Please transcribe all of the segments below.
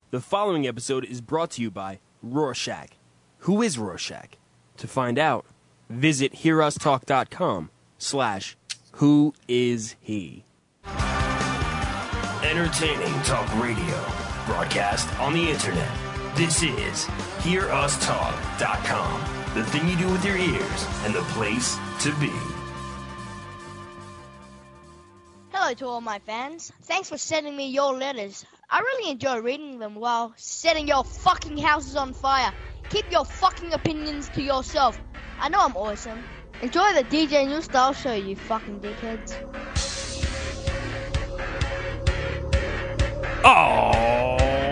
The following episode is brought to you by Rorschach. Who is Rorschach? To find out, visit hearustalk.com/whoishe. Entertaining talk radio, broadcast on the internet. This is hearustalk.com, the thing you do with your ears and the place to be. Hello to all my fans. Thanks for sending me your letters. I really enjoy reading them while setting your fucking houses on fire. Keep your fucking opinions to yourself. I know I'm awesome. Enjoy the DJ New Style show, you fucking dickheads. Oh,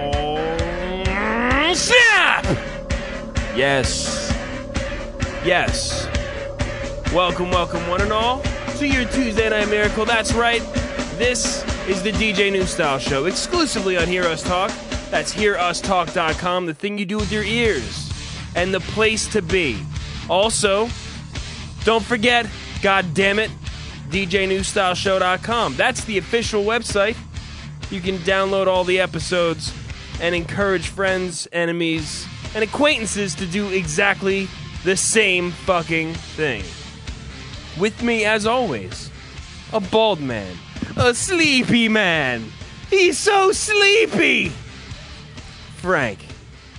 snap! Yes. Yes. Welcome, one and all, to your Tuesday Night Miracle. That's right. This is the DJ New Style Show, exclusively on Hear Us Talk. That's hearustalk.com, the thing you do with your ears, and the place to be. Also, don't forget, goddammit, DJNewStyleShow.com. That's the official website. You can download all the episodes and encourage friends, enemies, and acquaintances to do exactly the same fucking thing. With me, as always, a bald man, a sleepy man. He's so sleepy. Frank.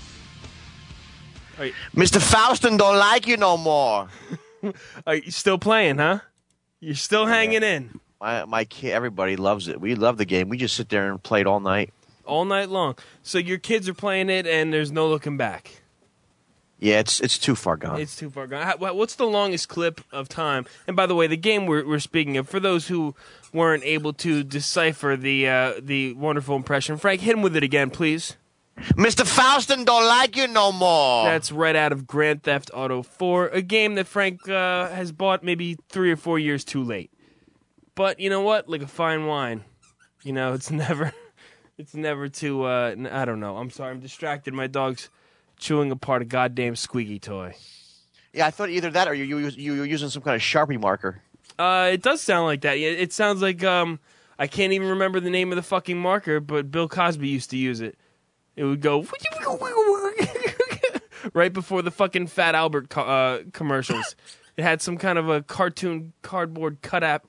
Mr. Faustin don't like you no more. Are you still playing, huh? You're still hanging in. My kid, everybody loves it. We love the game. We just sit there and play it all night. All night long. So your kids are playing it, and there's no looking back. Yeah, it's too far gone. It's too far gone. What's the longest clip of time? And by the way, the game we're speaking of, for those who weren't able to decipher the wonderful impression, Frank, hit him with it again, please. Mr. Faustin don't like you no more. That's right out of Grand Theft Auto 4, a game that Frank has bought maybe 3 or 4 years too late. But you know what? Like a fine wine. You know, it's never too, I don't know. I'm sorry, I'm distracted. My dog's chewing apart a goddamn squeaky toy. Yeah, I thought either that or you were using some kind of Sharpie marker. It does sound like that. It sounds like, I can't even remember the name of the fucking marker, but Bill Cosby used to use it. It would go right before the fucking Fat Albert commercials. It had some kind of a cartoon cardboard cutout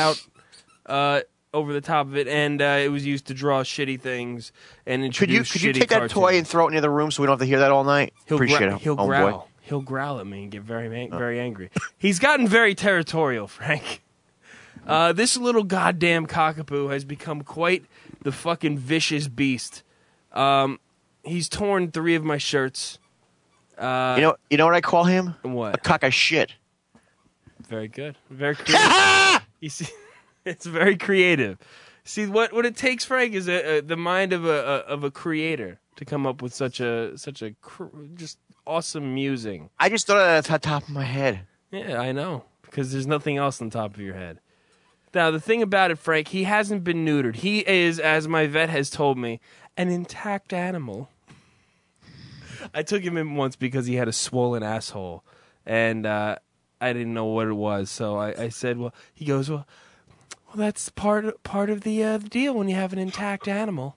over the top of it, and it was used to draw shitty things and introduce Could you shitty take that cartoons. toy and throw it in the other room so we don't have to hear that all night? Appreciate it. He'll growl. He'll growl at me and get very angry. He's gotten very territorial, Frank. This little goddamn cockapoo has become quite the fucking vicious beast. He's torn 3 of my shirts. You know what I call him? What? A cock of shit. Very good. Very creative. You see, it's very creative. See, what it takes, Frank, is the mind of a creator to come up with such a just awesome musing. I just thought of that at the top of my head. Yeah, I know, because there's nothing else on top of your head. Now, the thing about it, Frank, he hasn't been neutered. He is, as my vet has told me, an intact animal. I took him in once because he had a swollen asshole, and I didn't know what it was. So I said, "Well," he goes, "Well, that's part of the deal when you have an intact animal."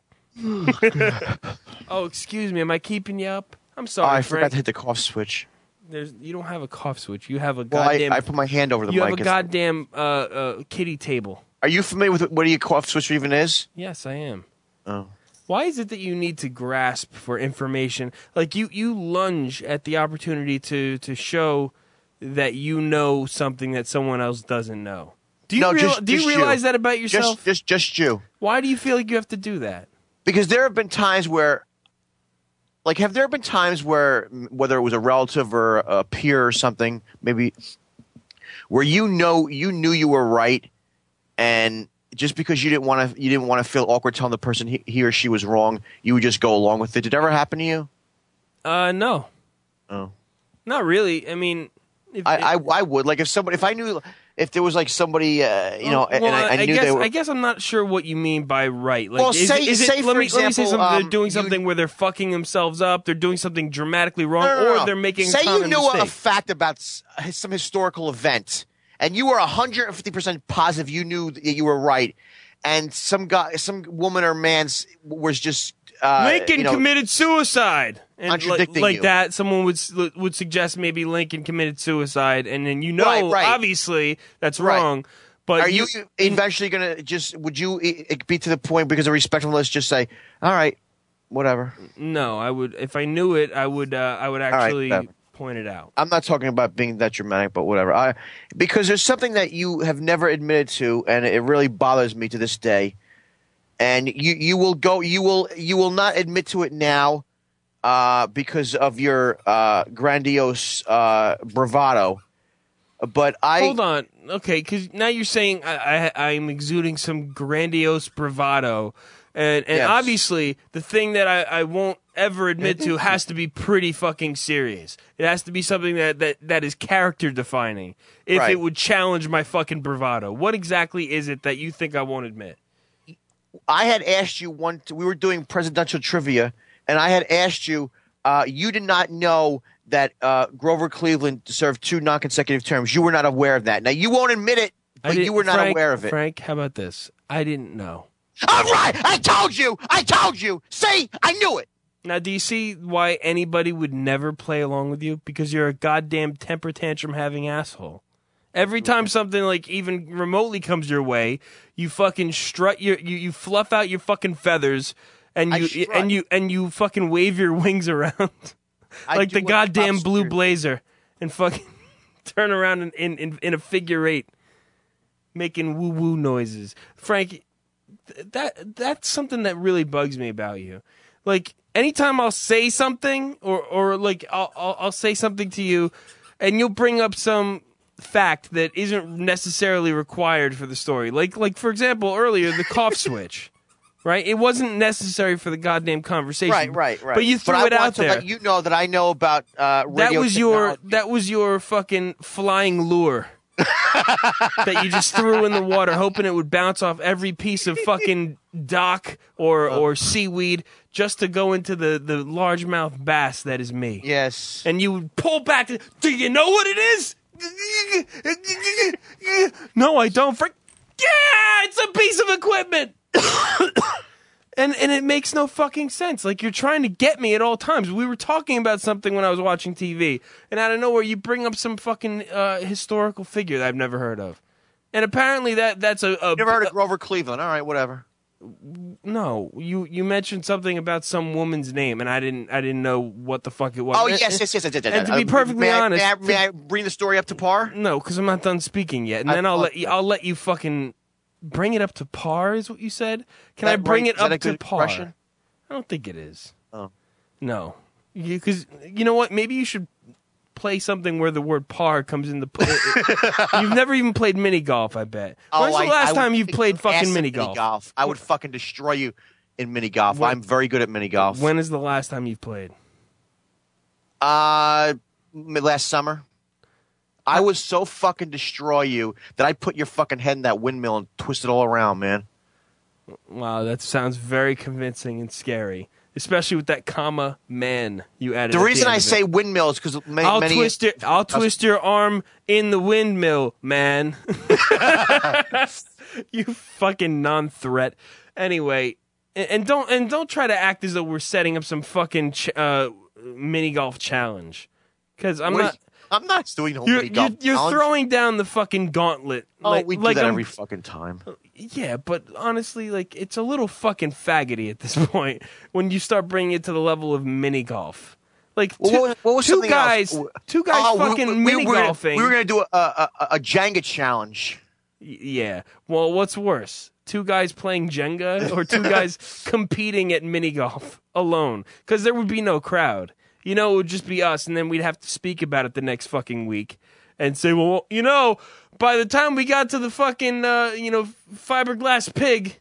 Oh, excuse me, am I keeping you up? I'm sorry, I Frank. forgot to hit the cough switch. You don't have a cough switch. You have a Well, goddamn. I put my hand over the mic. You have a goddamn kitty table. Are you familiar with what a cough switch even is? Yes, I am. Oh. Why is it that you need to grasp for information? Like you lunge at the opportunity to show that you know something that someone else doesn't know. Do you realize that about yourself? Just you. Why do you feel like you have to do that? Because there have been times where, like, have there been times where, whether it was a relative or a peer or something, maybe, where you knew you were right, and just because you didn't want to feel awkward telling the person he or she was wrong, you would just go along with it. Did it ever happen to you? No. Oh. Not really. I mean, I would, like, if I knew, if there was like somebody, I knew they were. I guess I'm not sure what you mean by right. Like, well, let me say something. They're doing something where they're fucking themselves up. They're doing something dramatically wrong, or they're making. Say a common you knew mistake. a fact about some historical event, and you were 150% positive you knew that you were right, and some woman or man was just Lincoln committed suicide. And contradicting like you. that, someone would suggest maybe Lincoln committed suicide, and then Right. obviously that's Right. wrong. But Are you eventually going to just? Would you be to the point because of respectfulness? Just say, all right, whatever. No, I would. If I knew it, I would actually whatever. point it out. I'm not talking about being that dramatic, but whatever. Because there's something that you have never admitted to, and it really bothers me to this day. And you will not admit to it now, because of your grandiose bravado. But Hold on, okay, because now you're saying I'm exuding some grandiose bravado, and Yes. obviously the thing that I won't ever admit to has to be pretty fucking serious. It has to be something that is character defining. If Right. it would challenge my fucking bravado, what exactly is it that you think I won't admit? I had asked you we were doing presidential trivia, and I had asked you. You did not know that Grover Cleveland served 2 non-consecutive terms. You were not aware of that. Now you won't admit it, but you were not aware of it. Frank, how about this? I didn't know. All right, I told you. See, I knew it. Now, do you see why anybody would never play along with you? Because you're a goddamn temper tantrum having asshole. Every time something like even remotely comes your way, you fucking strut you fluff out your fucking feathers and you fucking wave your wings around like the goddamn Blue Blazer and fucking turn around in a figure 8 making woo woo noises. Frank, that's something that really bugs me about you. Like anytime I'll say something or like I'll say something to you and you'll bring up some fact that isn't necessarily required for the story. Like for example, earlier the cough switch. Right? It wasn't necessary for the goddamn conversation. Right. But you threw it out there. Let you know that I know about radio that was your fucking flying lure. That you just threw in the water, hoping it would bounce off every piece of fucking dock or seaweed just to go into the largemouth bass that is me. Yes. And you would pull back. Do you know what it is? No, I don't. Yeah, it's a piece of equipment. And it makes no fucking sense. Like, you're trying to get me at all times. We were talking about something when I was watching TV, and out of nowhere, you bring up some fucking historical figure that I've never heard of. And apparently that's a Never heard of Grover Cleveland. All right, whatever. No, you mentioned something about some woman's name, and I didn't know what the fuck it was. Oh, yes. And to be perfectly honest, may I bring the story up to par? no, because I'm not done speaking yet, and then I'll let you fucking bring it up to par. Is what you said? Can I bring it up to par? Expression? I don't think it is. Oh. No, because you know what? Maybe you should play something where the word par comes into play. You've never even played mini golf, I bet. When's the last time you've played fucking mini golf? I would fucking destroy you in mini golf. I'm very good at mini golf. When is the last time you've played? Last summer. I would so fucking destroy you that I'd put your fucking head in that windmill and twist it all around, man. Wow, that sounds very convincing and scary. Especially with that comma man you added. The reason I say windmill is because I'll twist your arm in the windmill, man. You fucking non-threat. Anyway, and don't try to act as though we're setting up some fucking mini golf challenge. Because I'm not doing no mini golf. You're challenge. throwing down the fucking gauntlet. Oh, we do that every fucking time. Yeah, but honestly, like, it's a little fucking faggoty at this point when you start bringing it to the level of mini golf. Like, what was two something guys else? fucking mini golfing. We were going to do a Jenga challenge. Yeah. Well, what's worse? Two guys playing Jenga or two guys competing at mini golf alone? Because there would be no crowd. You know, it would just be us, and then we'd have to speak about it the next fucking week and say, well, you know, by the time we got to the fucking, fiberglass pig,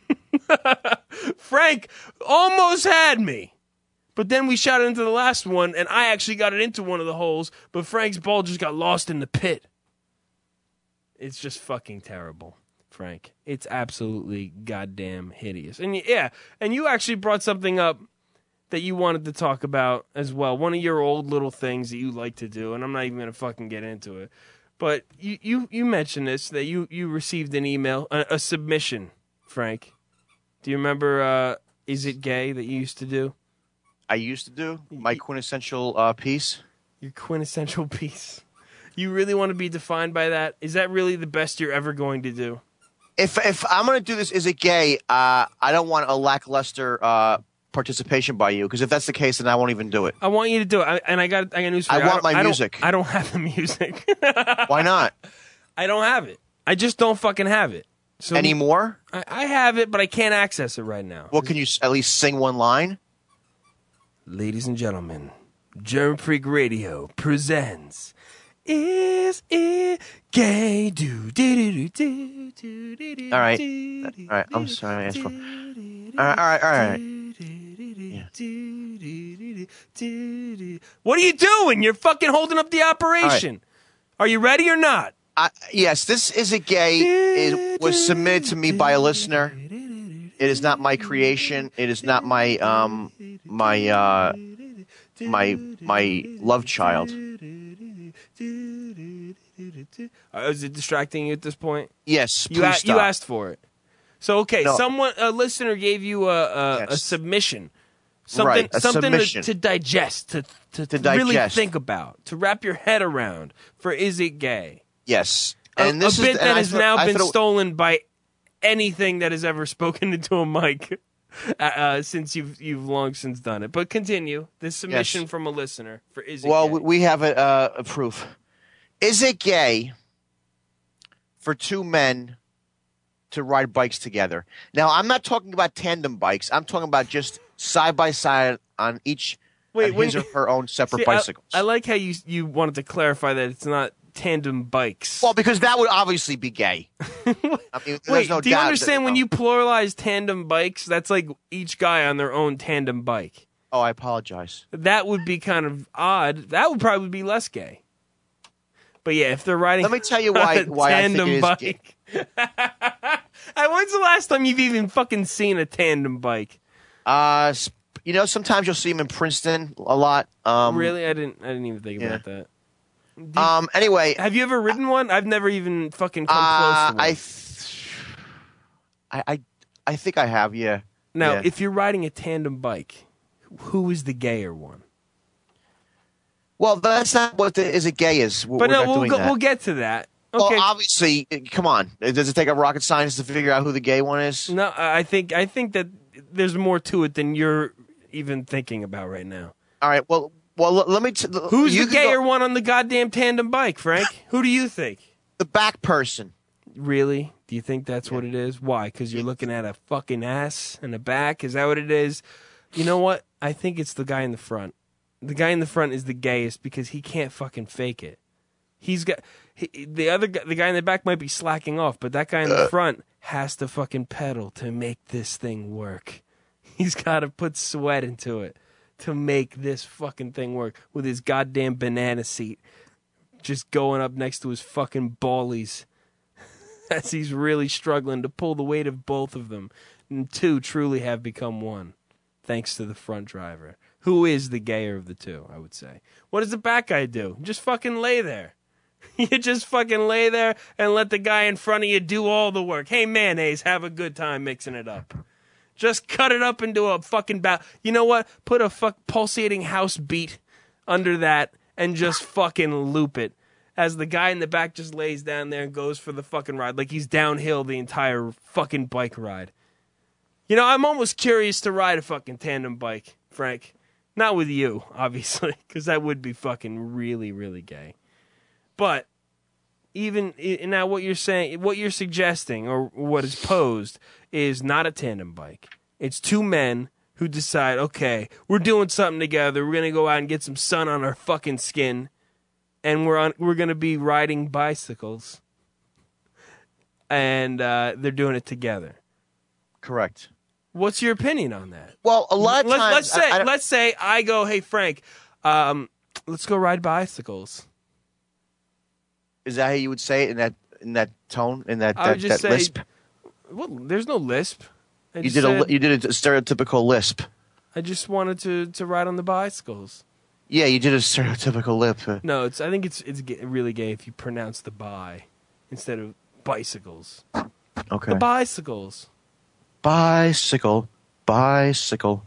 Frank almost had me. But then we shot it into the last one, and I actually got it into one of the holes, but Frank's ball just got lost in the pit. It's just fucking terrible, Frank. It's absolutely goddamn hideous. And yeah, and you actually brought something up that you wanted to talk about as well. One of your old little things that you like to do, and I'm not even going to fucking get into it. But you mentioned this, that you received an email, a submission, Frank. Do you remember Is It Gay that you used to do? I used to do my quintessential piece. Your quintessential piece. You really want to be defined by that? Is that really the best you're ever going to do? If I'm going to do this, is it gay? I don't want a lackluster participation by you, because if that's the case, then I won't even do it. I want you to do it. I got news for you. I want my music. I don't have the music. Why not? I don't have it. I just don't fucking have it. So Anymore? I have it, but I can't access it right now. Well, can you at least sing one line? Ladies and gentlemen, German Freak Radio presents Is It Gay? All right. I'm sorry. I asked for. All right. What are you doing? You're fucking holding up the operation. Are you ready or not? Yes, this Is It Gay was submitted to me by a listener. It is not my creation. It is not my my love child. Is it distracting you at this point? Yes, please You stop. asked for it. So okay, No. a listener gave you a Yes. submission, Right, a something submission. to digest, to really digest. think about, to wrap your head around. For Is It Gay? Yes, A and this bit is, that and has now been thought- stolen by anything that has ever spoken into a mic since you've long since done it. But continue. This submission from a listener for Is It Well, Gay? we have a proof. Is it gay for two men to ride bikes together? Now, I'm not talking about tandem bikes. I'm talking about just side by side on each on his or her own separate See, bicycles. I like how you wanted to clarify that it's not tandem bikes. Well, because that would obviously be gay. I mean, there's Wait, no do you doubt understand that, when you pluralize tandem bikes, that's like each guy on their own tandem bike. Oh, I apologize. That would be kind of odd. That would probably be less gay. But yeah, if they're riding Let me tell you why a I think tandem it is gay. bike. When's the last time you've even fucking seen a tandem bike? Sometimes you'll see them in Princeton a lot. Really? I didn't even think about that. Anyway, Have you ever ridden one? I've never even fucking come close to one. I think I have. Yeah. Now, Yeah. if you're riding a tandem bike, who is the gayer one? Well, that's not what the Is It Gay is. We're But no, not doing that. we'll get to that. Okay. Well, obviously, come on. Does it take a rocket scientist to figure out who the gay one is? No, I think that there's more to it than you're even thinking about right now. All right. Well, let me. Who's you the can go- gayer one on the goddamn tandem bike, Frank? Who do you think? The back person. Really? Do you think that's what it is? Why? Because you're looking at a fucking ass and a back? Is that what it is? You know what? I think it's the guy in the front. The guy in the front is the gayest because he can't fucking fake it. The guy in the back might be slacking off, but that guy in the front has to fucking pedal to make this thing work. He's got to put sweat into it to make this fucking thing work with his goddamn banana seat just going up next to his fucking ballies as he's really struggling to pull the weight of both of them. And two truly have become one, thanks to the front driver, who is the gayer of the two, I would say. What does the back guy do? Just fucking lay there. You just fucking lay there and let the guy in front of you do all the work. Hey, mayonnaise, have a good time mixing it up. Just cut it up into a fucking You know what? Put a pulsating house beat under that and just fucking loop it as the guy in the back just lays down there and goes for the fucking ride like he's downhill the entire fucking bike ride. You know, I'm almost curious to ride a fucking tandem bike, Frank. Not with you, obviously, because that would be fucking really, really gay. But even now, what you're saying, what you're suggesting, or what is posed, is not a tandem bike. It's two men who decide, okay, we're doing something together. We're gonna go out and get some sun on our fucking skin, and we're gonna be riding bicycles, and they're doing it together. Correct. What's your opinion on that? Well, a lot of times. Let's say I go, hey Frank, let's go ride bicycles. Is that how you would say it in that tone, in that I would just say, lisp? Well, there's no lisp. You did a stereotypical lisp. I just wanted to ride on the bicycles. Yeah, you did a stereotypical lip. No, I think it's really gay if you pronounce the bi instead of bicycles. Okay. The bicycles. Bicycle. bicycle.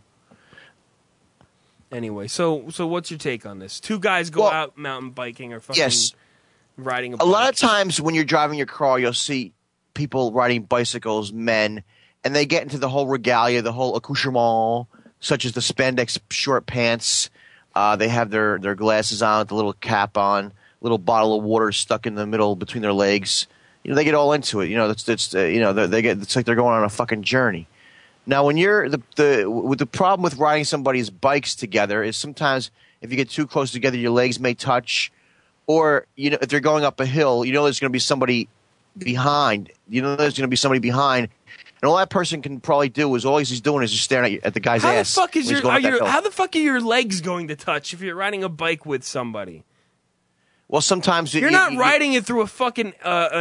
Anyway, so what's your take on this? Two guys go out mountain biking or fucking Yes. riding a A bike. lot of times when you're driving your car, you'll see people riding bicycles, men, and they get into the whole regalia, the whole accoutrement, such as the spandex short pants. They have their glasses on, with the little cap on, little bottle of water stuck in the middle between their legs. You know, they get all into it. You know, it's like they're going on a fucking journey. Now, when you're the problem with riding somebody's bikes together is sometimes if you get too close together, your legs may touch, or if they're going up a hill, there's going to be somebody behind. There's going to be somebody behind, and all that person can probably do is all he's doing is just staring at the guy's ass. How the fuck are your legs going to touch if you're riding a bike with somebody? Well, sometimes you're not riding it through a fucking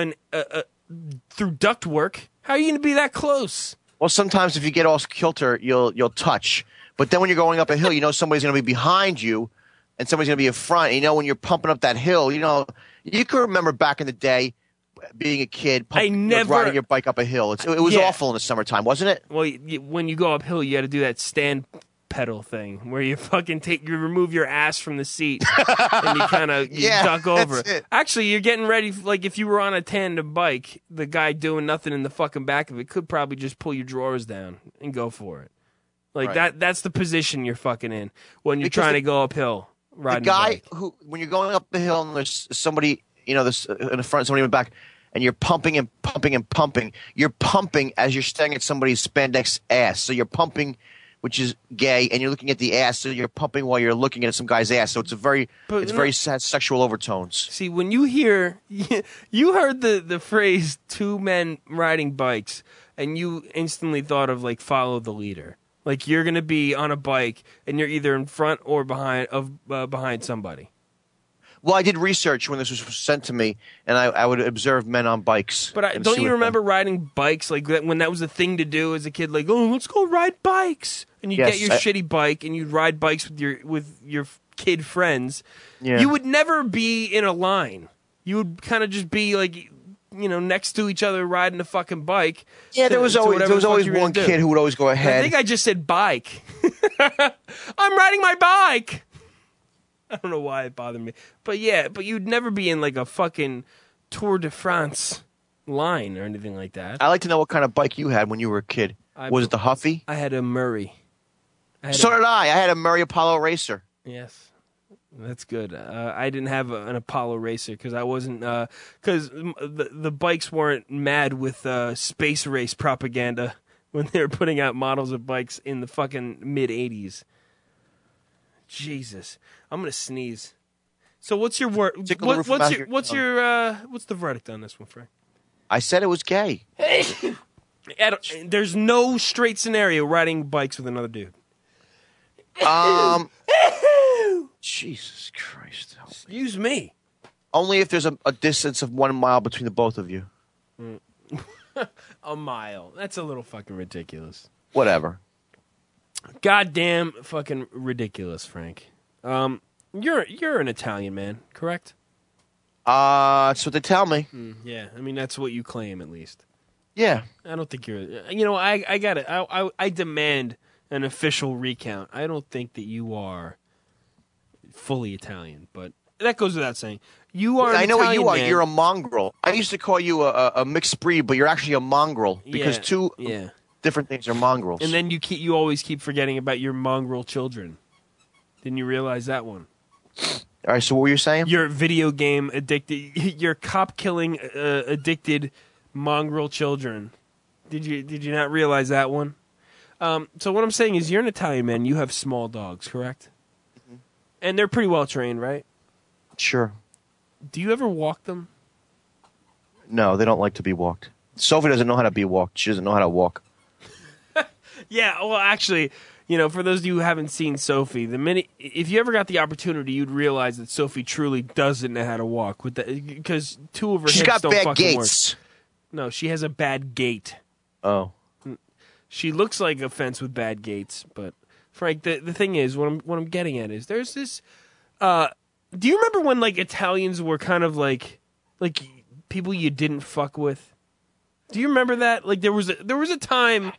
through ductwork. How are you going to be that close? Well, sometimes if you get off kilter, you'll touch. But then when you're going up a hill, somebody's going to be behind you, and somebody's going to be in front. And when you're pumping up that hill, you can remember back in the day, being a kid, riding your bike up a hill. It was awful in the summertime, wasn't it? Well, when you go uphill, you got to do that stand pedal thing where you fucking you remove your ass from the seat and you kind of duck over. It. Actually, you're getting ready. Like if you were on a tandem bike, the guy doing nothing in the fucking back of it could probably just pull your drawers down and go for it. Like that's the position you're fucking in when you're trying to go uphill riding. The guy a bike. who, when you're going up the hill and there's somebody, there's in the front, somebody in the back, and you're pumping and pumping and pumping. You're pumping as you're staring at somebody's spandex ass. So you're pumping, which is gay, and you're looking at the ass, so you're pumping while you're looking at some guy's ass. So it's very sad sexual overtones. See, when you hear, you heard the phrase two men riding bikes, and you instantly thought of like follow the leader. Like you're going to be on a bike, and you're either in front or behind somebody. Well, I did research when this was sent to me, and I would observe men on bikes. But don't you remember riding bikes like that when that was a thing to do as a kid? Like, oh, let's go ride bikes, and you get your shitty bike, and you'd ride bikes with your kid friends. Yeah. You would never be in a line. You would kind of just be like, next to each other riding a fucking bike. Yeah, there was always one kid who would always go ahead. I think I just said bike. I'm riding my bike. I don't know why it bothered me. But you'd never be in like a fucking Tour de France line or anything like that. I'd like to know what kind of bike you had when you were a kid. Was it the Huffy? I had a Murray. Did I. I had a Murray Apollo Racer. Yes. That's good. I didn't have an Apollo Racer because I wasn't because the bikes weren't mad with space race propaganda when they were putting out models of bikes in the fucking mid-'80s. Jesus, I'm gonna sneeze. So what's your word? What's the verdict on this one, Frank? I said it was gay. There's no straight scenario riding bikes with another dude. Jesus Christ! Excuse me. Only if there's a distance of 1 mile between the both of you. A mile. That's a little fucking ridiculous. Whatever. Goddamn fucking ridiculous, Frank. You're an Italian man, correct? That's what they tell me. Yeah, I mean that's what you claim at least. Yeah. I don't think you're. I got it. I demand an official recount. I don't think that you are fully Italian, but that goes without saying. You are. I know what you are. Man. You're a mongrel. I used to call you a mixed breed, but you're actually a mongrel because two different things are mongrels. And then you always keep forgetting about your mongrel children. Didn't you realize that one? All right. So what were you saying? Your video game addicted. Your cop killing addicted mongrel children. Did you not realize that one? So what I'm saying is, you're an Italian man. You have small dogs, correct? Mm-hmm. And they're pretty well trained, right? Sure. Do you ever walk them? No, they don't like to be walked. Sophie doesn't know how to be walked. She doesn't know how to walk. Yeah, well, actually, for those of you who haven't seen Sophie, if you ever got the opportunity, you'd realize that Sophie truly doesn't know how to walk because two of her hips don't fucking work. She's got bad gaits. No, she has a bad gait. Oh. She looks like a fence with bad gaits, but Frank, the thing is, what I'm getting at is there's this. Do you remember when like Italians were kind of like people you didn't fuck with? Do you remember that? Like there was a time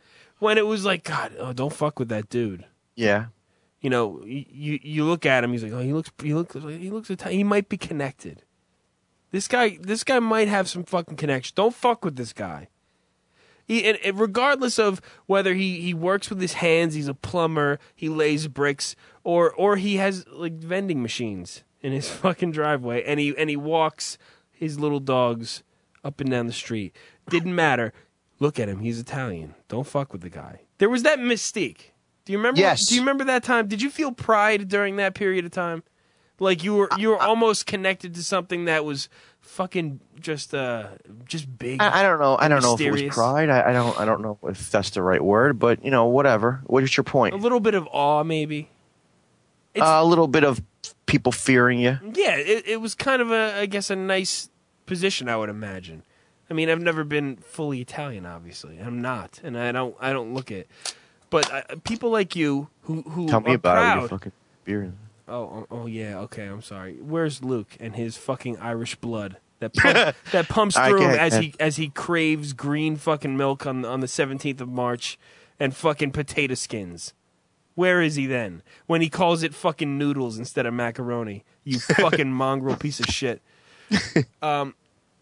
when it was like, God, don't fuck with that dude. Yeah. You know, you look at him. He's like, oh, he looks Italian. He might be connected. This guy might have some fucking connection. Don't fuck with this guy. And regardless of whether he works with his hands, he's a plumber, he lays bricks, or he has like vending machines in his fucking driveway, and he walks his little dogs up and down the street. Didn't matter. Look at him. He's Italian. Don't fuck with the guy. There was that mystique. Do you remember? Yes. Do you remember that time? Did you feel pride during that period of time? Like you were almost connected to something that was fucking just big. I don't know. I don't know if it mysterious. was pride. I don't know if that's the right word, but whatever. What is your point? A little bit of awe, maybe. A little bit of people fearing you. Yeah, it was kind of I guess a nice position, I would imagine. I mean, I've never been fully Italian, obviously. I'm not, and I don't look it. But people like you who Tell me are about proud. it with your fucking beer. Oh yeah, okay, I'm sorry. Where's Luke and his fucking Irish blood that pumps through him as he craves green fucking milk on the 17th of March and fucking potato skins? Where is he then when he calls it fucking noodles instead of macaroni? You fucking mongrel piece of shit. When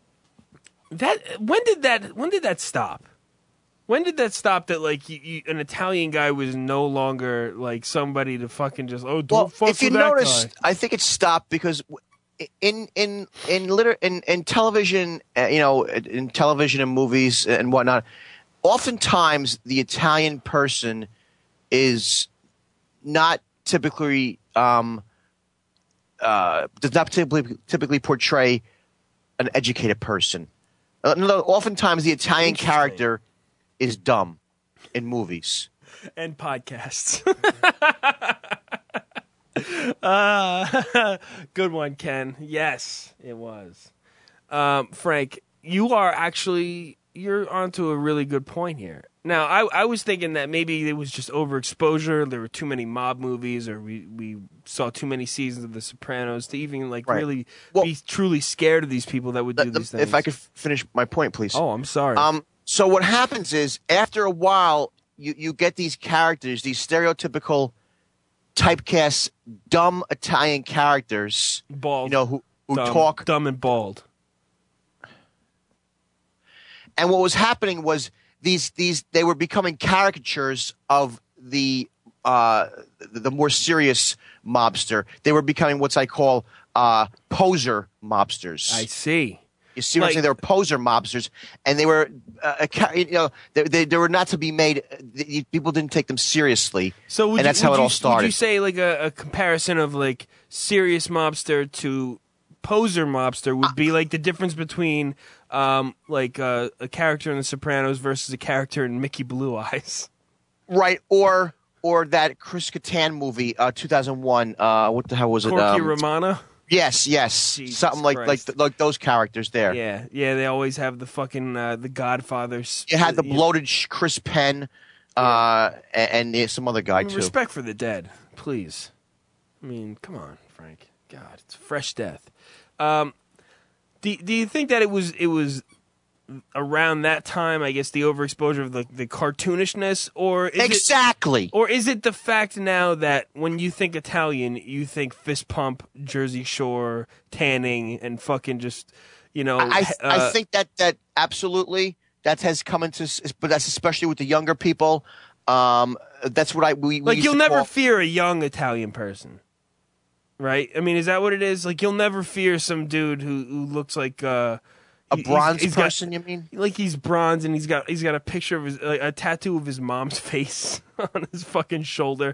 did that stop? When did that stop? That like an Italian guy was no longer like somebody to fucking just don't fuck if you with that notice, guy. I think it stopped because in television, in television and movies and whatnot, oftentimes the Italian person is not typically does not typically portray an educated person. Oftentimes, the Italian character is dumb in movies and podcasts. Good one, Ken. Yes, it was. Frank, you're onto a really good point here. Now, I was thinking that maybe it was just overexposure. There were too many mob movies, or we saw too many seasons of The Sopranos to even really be truly scared of these people that would do these things. If I could finish my point, please. Oh, I'm sorry. So what happens is, after a while, you get these characters, these stereotypical typecast, dumb Italian characters, bald, who dumb, talk dumb and bald. And what was happening was they were becoming caricatures of the more serious mobster. They were becoming what I call poser mobsters. I see. You see what I'm saying? They were poser mobsters, and they were, they were not to be made. People didn't take them seriously. So that's how it all started. Would you say like a comparison of like serious mobster to poser mobster would be like the difference between like a character in The Sopranos versus a character in Mickey Blue Eyes? Right, or that Chris Kattan movie, 2001. What the hell was it? Corky Romano. Yes, Jesus something like those characters there. Yeah. They always have the fucking the Godfathers. You had the bloated Chris Penn, and some other guy too. Respect for the dead, please. I mean, come on, Frank. God, it's fresh death. Do you think that it was around that time, I guess, the overexposure of the cartoonishness, or is exactly, or is it the fact now that when you think Italian, you think fist pump, Jersey Shore, tanning, and fucking just, I think that absolutely that has come into, but that's especially with the younger people. That's what we like. Used You'll to never call, fear a young Italian person, right? I mean, is that what it is? Like, you'll never fear some dude who looks like a bronze person. Got, you mean? Like he's bronze and he's got a picture of a tattoo of his mom's face on his fucking shoulder.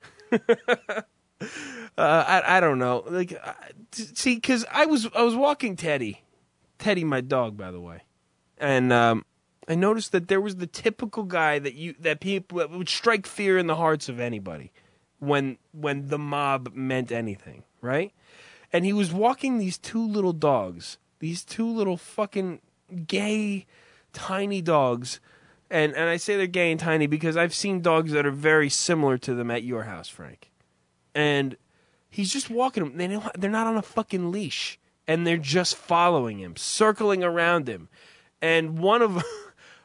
I don't know. Like, see, because I was walking Teddy, my dog, by the way, and I noticed that there was the typical guy that people would strike fear in the hearts of anybody when the mob meant anything, right? And he was walking these two little dogs. These two little fucking gay, tiny dogs. And I say they're gay and tiny because I've seen dogs that are very similar to them at your house, Frank. And he's just walking them. They're not on a fucking leash. And they're just following him, circling around him. And one of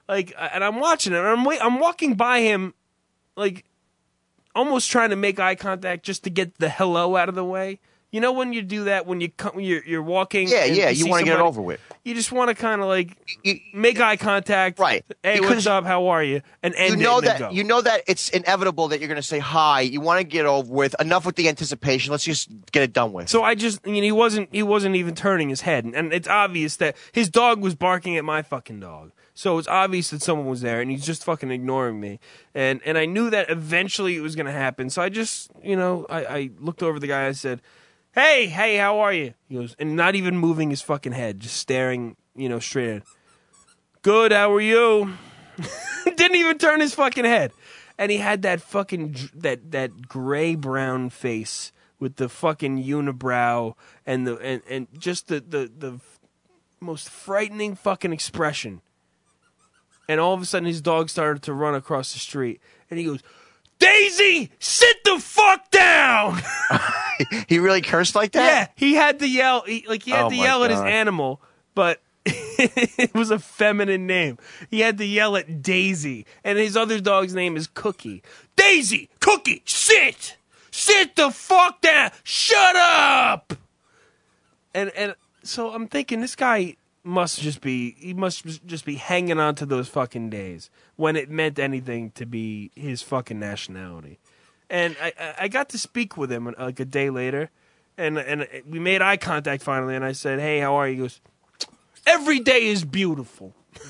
Like, and I'm watching him, and I'm walking by him, like, almost trying to make eye contact just to get the hello out of the way. You know when you do that when you're walking? Yeah, and yeah. you You want to get it over with. You just want to kind of like make eye contact, right? Hey, Because what's up? How are you? And end you know it and that then go. you know that it's inevitable that you're going to say hi. You want to get over with. Enough with the anticipation. Let's just get it done with. So he wasn't even turning his head, and it's obvious that his dog was barking at my fucking dog. So it's obvious that someone was there, and he's just fucking ignoring me. And I knew that eventually it was going to happen. So I just, I looked over the guy. I said, Hey, how are you? He goes, and not even moving his fucking head, just staring, straight at. Good, how are you? Didn't even turn his fucking head. And he had that fucking, that gray-brown face with the fucking unibrow and and just the most frightening fucking expression. And all of a sudden his dog started to run across the street. And he goes, Daisy, sit the fuck down! He really cursed like that? Yeah, he had to yell. He had to yell at his animal, but it was a feminine name. He had to yell at Daisy, and his other dog's name is Cookie. Daisy, Cookie, sit the fuck down, shut up. And so I'm thinking this guy must just be hanging on to those fucking days when it meant anything to be his fucking nationality. And I got to speak with him like a day later, and we made eye contact finally, and I said, hey, how are you? He goes, every day is beautiful.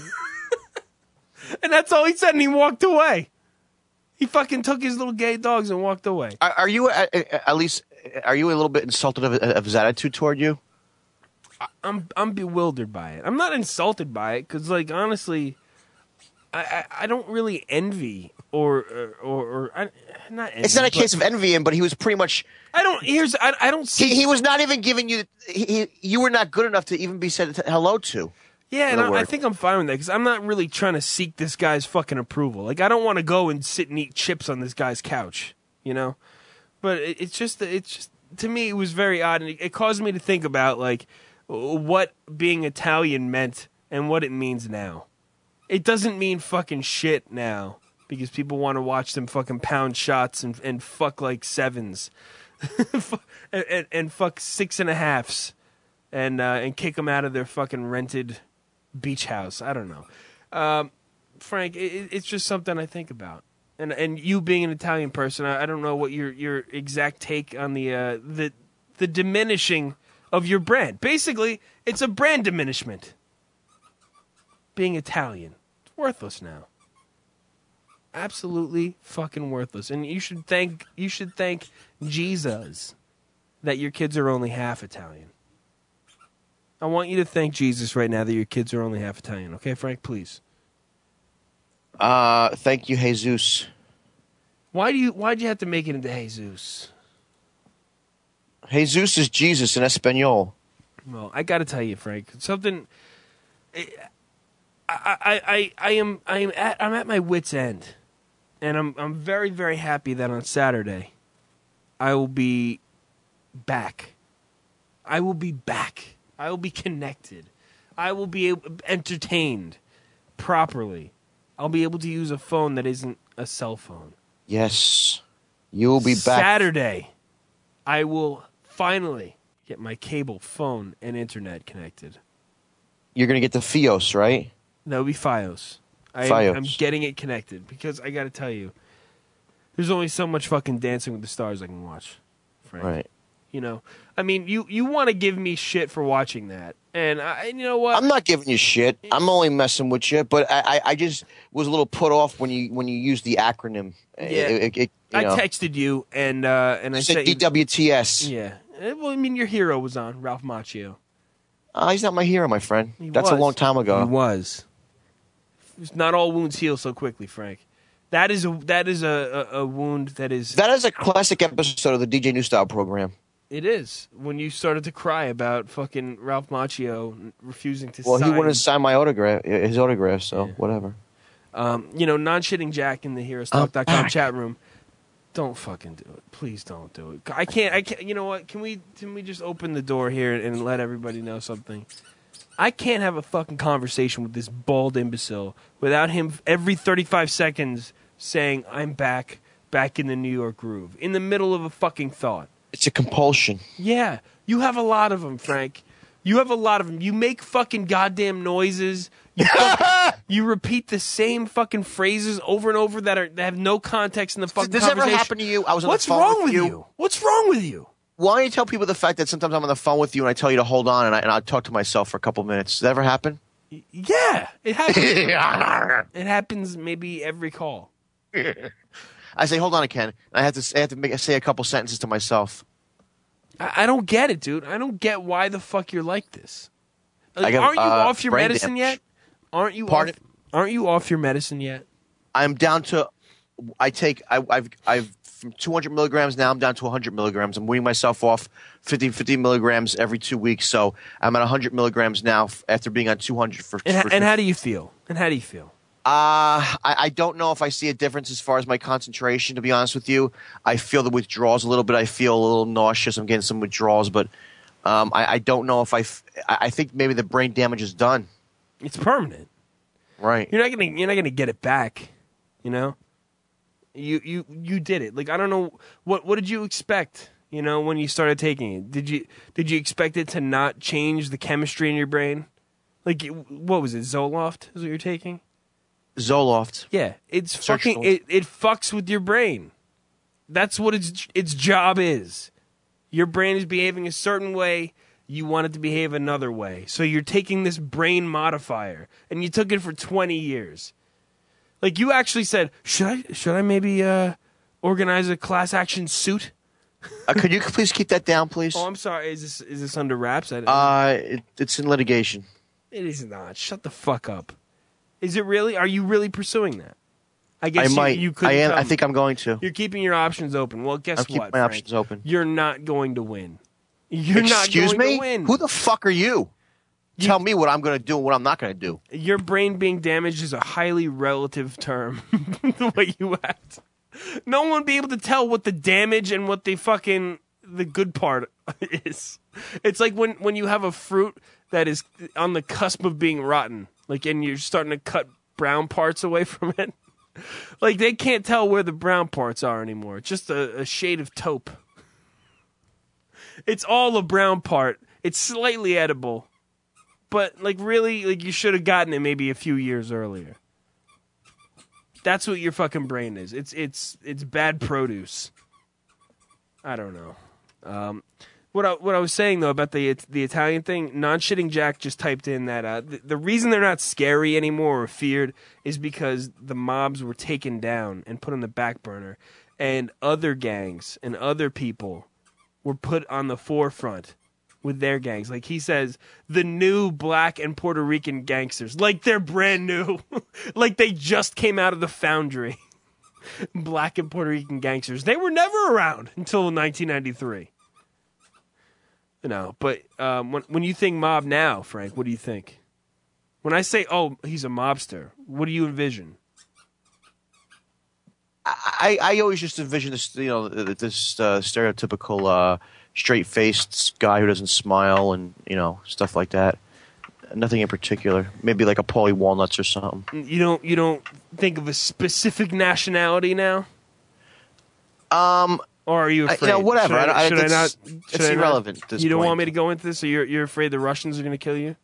And that's all he said, and he walked away. He fucking took his little gay dogs and walked away. Are you at least, are you a little bit insulted of his attitude toward you? I'm bewildered by it. I'm not insulted by it, because, like, honestly, I don't really envy or not envy. It's not a case of envying, but he was pretty much. I don't see. He was not even giving you. You were not good enough to even be said hello to. Yeah, and I think I'm fine with that because I'm not really trying to seek this guy's fucking approval. Like, I don't want to go and sit and eat chips on this guy's couch, But it's just to me it was very odd, and it caused me to think about like what being Italian meant and what it means now. It doesn't mean fucking shit now because people want to watch them fucking pound shots and fuck like sevens and fuck 6.5s and kick them out of their fucking rented beach house. I don't know. Frank, it's just something I think about. And you being an Italian person, I don't know what your exact take on the diminishing of your brand. Basically, it's a brand diminishment. Being Italian, it's worthless now. Absolutely fucking worthless. And you should thank Jesus that your kids are only half Italian. I want you to thank Jesus right now that your kids are only half Italian. Okay, Frank, please. Thank you, Jesus. Why'd you have to make it into Jesus? Jesus is Jesus in Espanol. Well, I got to tell you, Frank, something. I'm at my wit's end, and I'm very, very happy that on Saturday I will be back. I will be back. I will be connected. I will be entertained properly. I'll be able to use a phone that isn't a cell phone. Yes, you will be back Saturday. I will finally get my cable phone and internet connected. You're going to get the Fios, right? That would be Fios. Fios. I'm getting it connected because I got to tell you, there's only so much fucking Dancing with the Stars I can watch, Frank. Right. I mean, you want to give me shit for watching that, and you know what? I'm not giving you shit. I'm only messing with you, but I just was a little put off when you used the acronym. Yeah. I texted you and I said DWTS. Yeah. Well, I mean, your hero was on, Ralph Macchio. He's not my hero, my friend. That's was. a long time ago. He was. Not all wounds heal so quickly, Frank. That is a wound that is. That is a classic episode of the DJ New Style program. It is. When you started to cry about fucking Ralph Macchio refusing to sign. Well, he wouldn't sign my autograph, his autograph, so whatever. Non-shitting Jack in the HeroStalk.com chat room. Don't fucking do it. Please don't do it. I can't. You know what? Can we just open the door here and let everybody know something? I can't have a fucking conversation with this bald imbecile without him every 35 seconds saying, I'm back in the New York groove, in the middle of a fucking thought. It's a compulsion. Yeah, you have a lot of them, Frank. You have a lot of them. You make fucking goddamn noises. You repeat the same fucking phrases over and over that have no context in the fucking Does this conversation. ever happen to you? I was on What's the phone wrong with you. What's wrong with you? Why don't you tell people the fact that sometimes I'm on the phone with you and I tell you to hold on and I talk to myself for a couple minutes? Does that ever happen? Yeah, it happens. It happens maybe every call. I say, hold on, Ken. I have to say a couple sentences to myself. I don't get it, dude. I don't get why the fuck you're like this. I got, aren't you off your brain medicine damage. yet? Aren't you off your medicine yet? I'm down to. I've from 200 milligrams now. I'm down to 100 milligrams. I'm weaning myself off 50 milligrams every 2 weeks. So I'm at 100 milligrams now after being on 200 for. And how do you feel? I don't know if I see a difference as far as my concentration, to be honest with you. I feel the withdrawals a little bit. I feel a little nauseous. I'm getting some withdrawals, but I don't know if I think maybe the brain damage is done. It's permanent. Right. You're not gonna get it back. You know? You did it. Like, I don't know what did you expect, you know, when you started taking it? Did you expect it to not change the chemistry in your brain? Like, what was it? Zoloft is what you're taking? Zoloft. Yeah, it's Search fucking it fucks with your brain. That's what its job is. Your brain is behaving a certain way, you want it to behave another way. So you're taking this brain modifier and you took it for 20 years. Like, you actually said, should I maybe organize a class action suit? Could you please keep that down, please? Oh, I'm sorry. Is this under wraps? It's in litigation. It is not. Shut the fuck up. Is it really? Are you really pursuing that? I guess I might. You could. I am. I think I'm going to. You're keeping your options open. Well, guess I'm what? keeping my Frank? options open. You're not going to win. You're Excuse not going me? to win. Who the fuck are you? Tell me what I'm going to do and what I'm not going to do. Your brain being damaged is a highly relative term. The way you act. No one would be able to tell what the damage and what the good part is. It's like when you have a fruit that is on the cusp of being rotten, like, and you're starting to cut brown parts away from it. Like, they can't tell where the brown parts are anymore. It's just a shade of taupe. It's all a brown part. It's slightly edible. But, like, really, like, you should have gotten it maybe a few years earlier. That's what your fucking brain is. It's bad produce. I don't know. What I was saying, though, about the Italian thing, Non-Shitting Jack just typed in that the reason they're not scary anymore or feared is because the mobs were taken down and put on the back burner, and other gangs and other people were put on the forefront with their gangs. Like, he says, the new black and Puerto Rican gangsters. Like, they're brand new. Like, they just came out of the foundry. Black and Puerto Rican gangsters. They were never around until 1993. You know, but when you think mob now, Frank, what do you think? When I say, oh, he's a mobster, what do you envision? I always just envision this, this stereotypical straight-faced guy who doesn't smile and, stuff like that. Nothing in particular. Maybe like a Paulie Walnuts or something. You don't think of a specific nationality now? Or are you afraid? Whatever. Should I not? It's irrelevant at this You don't point. want me to go into this, so you're afraid the Russians are going to kill you?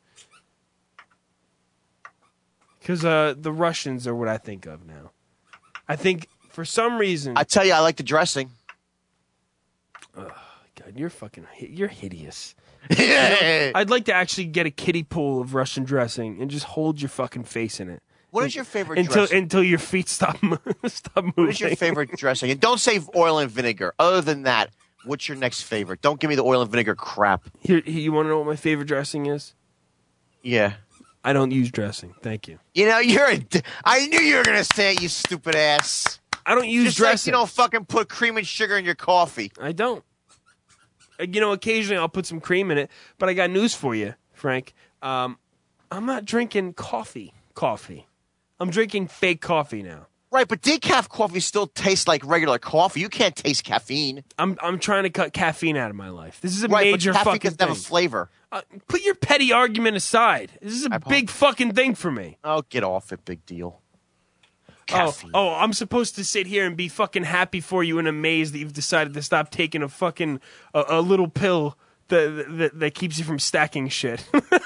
Because the Russians are what I think of now. I think for some reason. I tell you, I like the dressing. Oh, God, you're hideous. I'd like to actually get a kiddie pool of Russian dressing and just hold your fucking face in it. What is your favorite dressing? Until your feet stop moving. What is your favorite dressing? And don't say oil and vinegar. Other than that, what's your next favorite? Don't give me the oil and vinegar crap. Here, you want to know what my favorite dressing is? Yeah. I don't use dressing. Thank you. I knew you were going to say it, you stupid ass. I don't use Just dressing. Like you don't fucking put cream and sugar in your coffee. I don't. Occasionally I'll put some cream in it, but I got news for you, Frank. I'm not drinking coffee. I'm drinking fake coffee now. Right, but decaf coffee still tastes like regular coffee. You can't taste caffeine. I'm trying to cut caffeine out of my life. This is a Right, major but caffeine fucking doesn't have thing. a flavor. Put your petty argument aside. This is a big fucking thing for me. Oh, get off it, big deal. Caffeine. Oh, I'm supposed to sit here and be fucking happy for you and amazed that you've decided to stop taking a fucking a little pill that keeps you from stacking shit.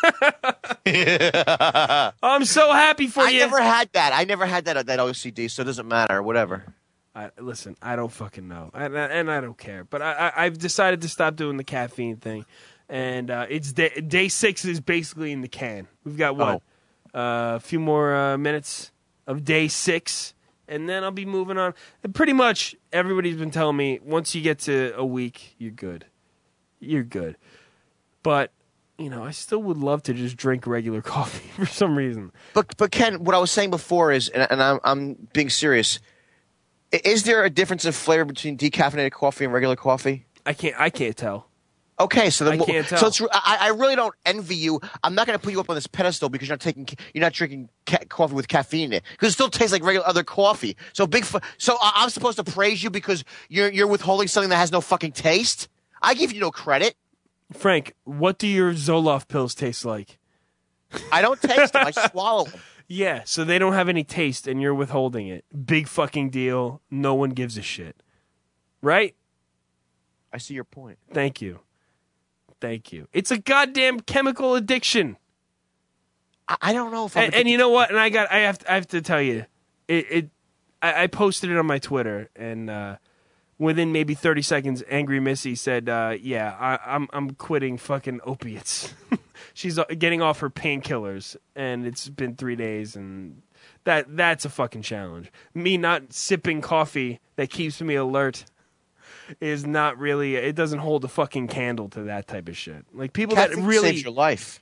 I'm so happy for you. I never had that. I never had that OCD, so it doesn't matter. Whatever. Listen, I don't fucking know, and I don't care. But I've decided to stop doing the caffeine thing, and it's day 6 is basically in the can. We've got a few more minutes of day 6, and then I'll be moving on. And pretty much everybody's been telling me once you get to a week, you're good. You're good. But, I still would love to just drink regular coffee for some reason. But Ken, what I was saying before is, and I'm being serious, is there a difference in flavor between decaffeinated coffee and regular coffee? I can't tell. Okay, so then I can't tell. So I really don't envy you. I'm not going to put you up on this pedestal because you're not drinking coffee with caffeine in it, because it still tastes like regular other coffee. So I'm supposed to praise you because you're withholding something that has no fucking taste? I give you no credit. Frank, what do your Zoloft pills taste like? I don't taste them. I swallow them. Yeah, so they don't have any taste and you're withholding it. Big fucking deal. No one gives a shit. Right? I see your point. Thank you. It's a goddamn chemical addiction. I don't know if I'm and you know what? And I have to tell you, I posted it on my Twitter, and within maybe 30 seconds, Angry Missy said, I'm quitting fucking opiates. She's getting off her painkillers, and it's been 3 days, and that's a fucking challenge. Me not sipping coffee that keeps me alert is not really, it doesn't hold a fucking candle to that type of shit. Like people Caffeine that really saves your life.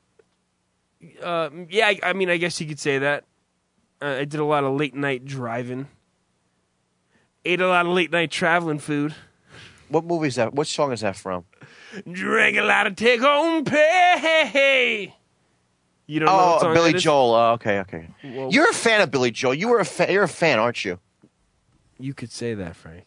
Yeah, I mean, I guess you could say that. I did a lot of late night driving. Ate a lot of late night traveling food. What movie is that? What song is that from? Drank a lot of take home pay. You don't know what song Billy that is? Joel. Okay. Well, You're a fan of Billy Joel. You're a fan, aren't you? You could say that, Frank.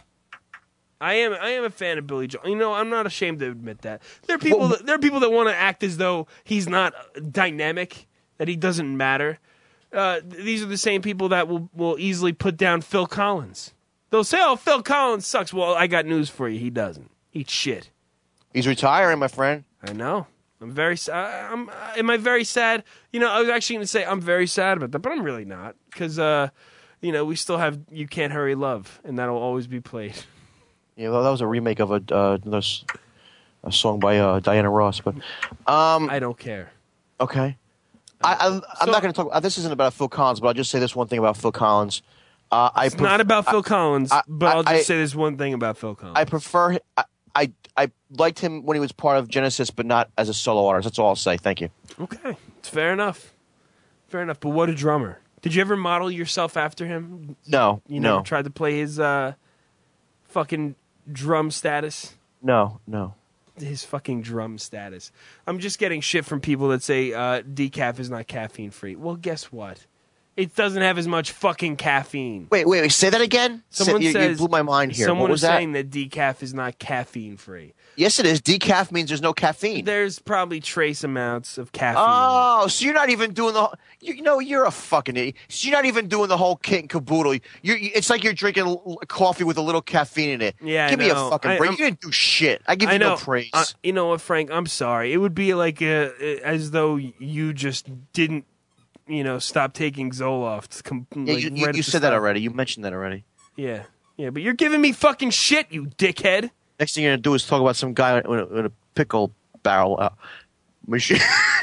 I am a fan of Billy Joel. I'm not ashamed to admit that. There are people that want to act as though he's not dynamic, that he doesn't matter. These are the same people that will easily put down Phil Collins. They'll say, "Oh, Phil Collins sucks." Well, I got news for you. He doesn't. Eat shit. He's retiring, my friend. I know. I'm very sad. Am I very sad? I was actually going to say I'm very sad about that, but I'm really not, because we still have "You Can't Hurry Love," and that'll always be played. Yeah, well, that was a remake of a song by Diana Ross, but I don't care. Okay. I'm not going to talk. This isn't about Phil Collins, but I'll just say this one thing about Phil Collins. It's not about Phil Collins, but I'll just say this one thing about Phil Collins. I prefer. I liked him when he was part of Genesis, but not as a solo artist. That's all I'll say. Thank you. Okay, it's fair enough. Fair enough. But what a drummer! Did you ever model yourself after him? No. You never tried to play his fucking drum status? No. His fucking drum status. I'm just getting shit from people that say decaf is not caffeine free. Well, guess what? It doesn't have as much fucking caffeine. Wait. Say that again. Someone you says, blew my mind here. Someone what was is that? saying that decaf is not caffeine free. Yes, it is. Decaf means there's no caffeine. There's probably trace amounts of caffeine. Oh, so you're not even doing the. You're a fucking idiot. So you're not even doing the whole kit and caboodle. It's like you're drinking coffee with a little caffeine in it. Yeah, give me a fucking break. You didn't do shit. I give you no praise. You know what, Frank? I'm sorry. It would be like as though you just didn't, stop taking Zoloft. You said that already. You mentioned that already. Yeah, but you're giving me fucking shit, you dickhead. Next thing you're gonna do is talk about some guy with a pickle barrel machine.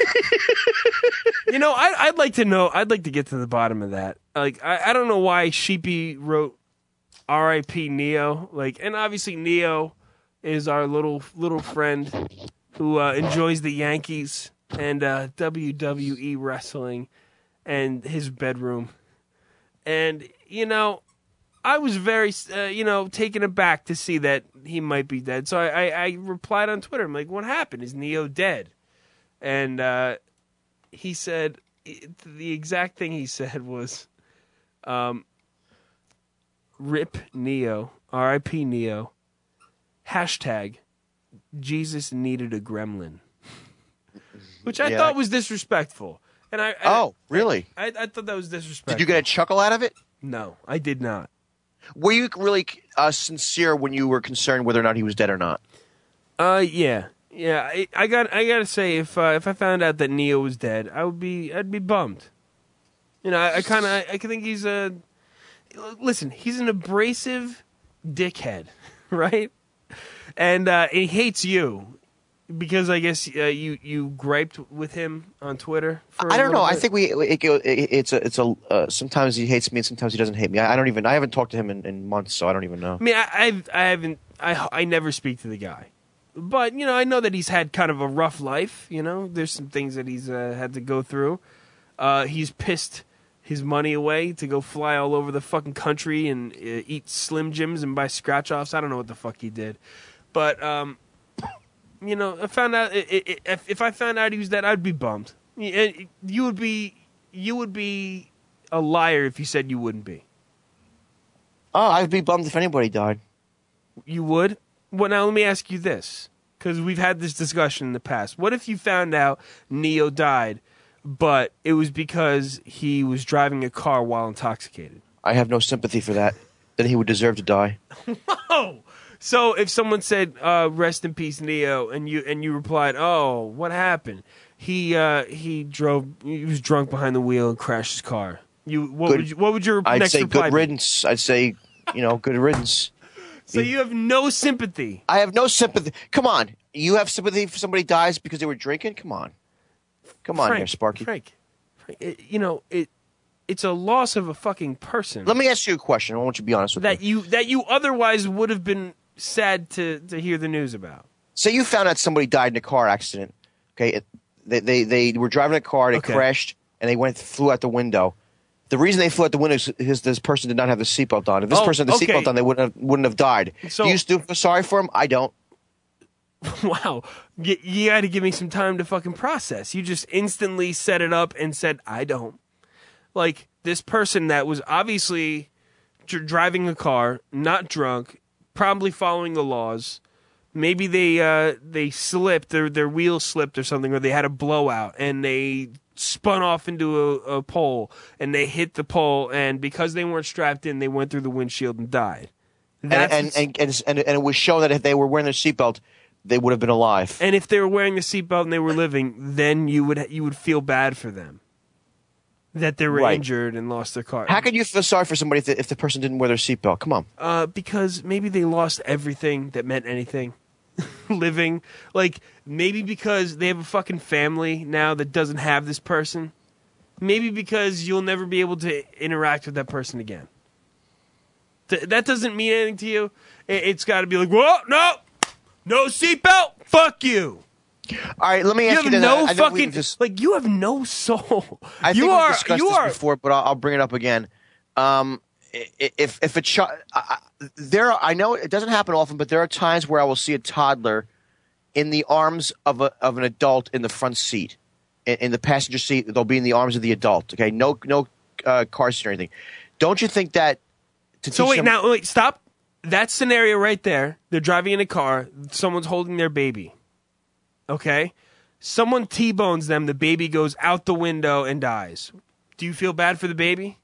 I'd like to know. I'd like to get to the bottom of that. Like, I don't know why Sheepy wrote R.I.P. Neo. Like, and obviously Neo is our little friend who enjoys the Yankees and WWE wrestling and his bedroom. And I was very, taken aback to see that he might be dead. So I replied on Twitter. I'm like, what happened? Is Neo dead? And he said, the exact thing he said was, Rip Neo, R.I.P. Neo. Hashtag Jesus needed a gremlin. Which I thought was disrespectful. And really? I thought that was disrespectful. Did you get a chuckle out of it? No, I did not. Were you really sincere when you were concerned whether or not he was dead or not? Yeah. I gotta say, if I found out that Neo was dead, I'd be bummed. You know, I think he's listen, he's an abrasive dickhead, right? And he hates you because I guess you griped with him on Twitter. I don't know. I think sometimes he hates me and sometimes he doesn't hate me. I haven't talked to him in months, so I don't even know. I mean, I never speak to the guy. But, you know, I know that he's had kind of a rough life, you know. There's some things that he's had to go through. He's pissed his money away to go fly all over the fucking country and eat Slim Jims and buy scratch-offs. I don't know what the fuck he did. But, you know, I found out if I found out he was dead, I'd be bummed. You would be a liar if you said you wouldn't be. Oh, I'd be bummed if anybody died. You would? Well, now let me ask you this, because we've had this discussion in the past. What if you found out Neo died, but it was because he was driving a car while intoxicated? I have no sympathy for that. Then he would deserve to die. Whoa! So if someone said, "Rest in peace, Neo," and you replied, "Oh, what happened? He was drunk behind the wheel and crashed his car." What would your I'd next say reply good be? riddance. I'd say, good riddance. So you have no sympathy. I have no sympathy. Come on. You have sympathy for somebody dies because they were drinking? Come on. Come on here, Sparky. Frank, it's a loss of a fucking person. Let me ask you a question. I want you to be honest with me. That you otherwise would have been sad to hear the news about. Say you found out somebody died in a car accident. Okay, they were driving a car, they crashed, and they flew out the window. The reason they flew out the window is because this person did not have the seatbelt on. If this person had the seatbelt on, they wouldn't have died. So, do you still feel sorry for him? I don't. Wow. You got to give me some time to fucking process. You just instantly set it up and said, I don't. Like, this person that was obviously driving a car, not drunk, probably following the laws. Maybe they slipped, their wheels slipped or something, or they had a blowout, and they spun off into a pole, and they hit the pole, and because they weren't strapped in, they went through the windshield and died. And it was shown that if they were wearing their seatbelt, they would have been alive. And if they were wearing the seatbelt and they were living, then you would feel bad for them that they were injured and lost their car. How could you feel sorry for somebody if the person didn't wear their seatbelt? Come on. Because maybe they lost everything that meant anything. Living, like maybe because they have a fucking family now that doesn't have this person. Maybe because you'll never be able to interact with that person again. That doesn't mean anything to you. It's got to be like, whoa, no seatbelt, fuck you. All right, let me ask you. You have no soul. I think we've discussed this before, but I'll bring it up again. If a child, I know it doesn't happen often, but there are times where I will see a toddler in the arms of an adult in the front seat, in the passenger seat. They'll be in the arms of the adult. Okay, no car seat or anything. Don't you think that? Wait, stop. That scenario right there. They're driving in a car. Someone's holding their baby. Okay, someone T-bones them. The baby goes out the window and dies. Do you feel bad for the baby?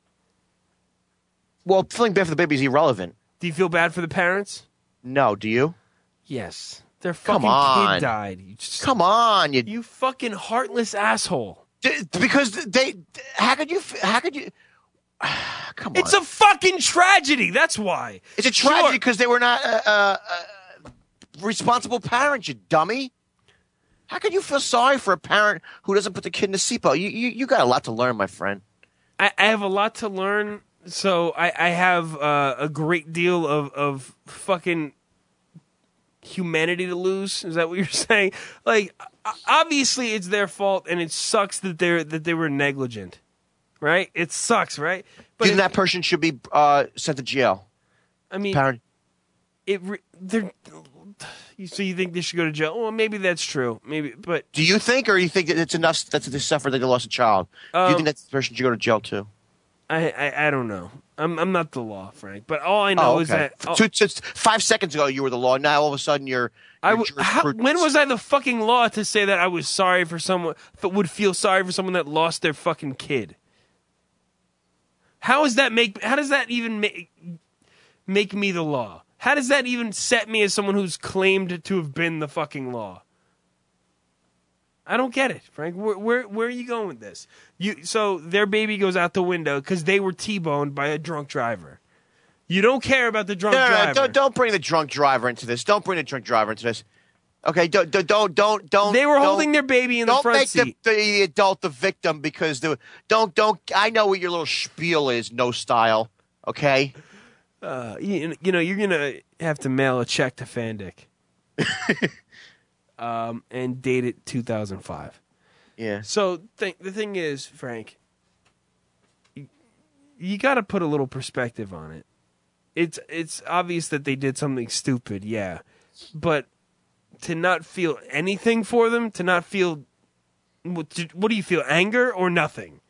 Well, feeling bad for the baby is irrelevant. Do you feel bad for the parents? No. Do you? Yes. Their fucking kid died. Come on, you fucking heartless asshole. Because how could you? Come on. It's a fucking tragedy. That's why. It's a tragedy because they were not responsible parents. You dummy. How could you feel sorry for a parent who doesn't put the kid in the seatbelt? You got a lot to learn, my friend. I have a lot to learn. So I have a great deal of fucking humanity to lose. Is that what you're saying? Like, obviously it's their fault, and it sucks that they were negligent, right? It sucks, right? But that person should be sent to jail. I mean, parent. So you think they should go to jail? Well, maybe that's true. Maybe, but do you think, or you think that it's enough that they suffer that they lost a child? Do you think that person should go to jail too? I don't know. I'm not the law, Frank. But all I know is that 5 seconds ago you were the law. Now all of a sudden you're when was I the fucking law to say that I was sorry for someone, would feel sorry for someone that lost their fucking kid? How does that even make me the law? How does that even set me as someone who's claimed to have been the fucking law? I don't get it, Frank. Where are you going with this? So their baby goes out the window because they were T-boned by a drunk driver. You don't care about the drunk driver. No, don't bring the drunk driver into this. Don't bring the drunk driver into this. Okay, don't. They were holding their baby in the front seat. Don't make the adult the victim because don't. I know what your little spiel is. No style. Okay. You know you're gonna have to mail a check to Fandic. And date it 2005. Yeah. So the thing is, Frank, you got to put a little perspective on it. It's obvious that they did something stupid, yeah, but to not feel anything for them, to not feel what do you feel? Anger or nothing?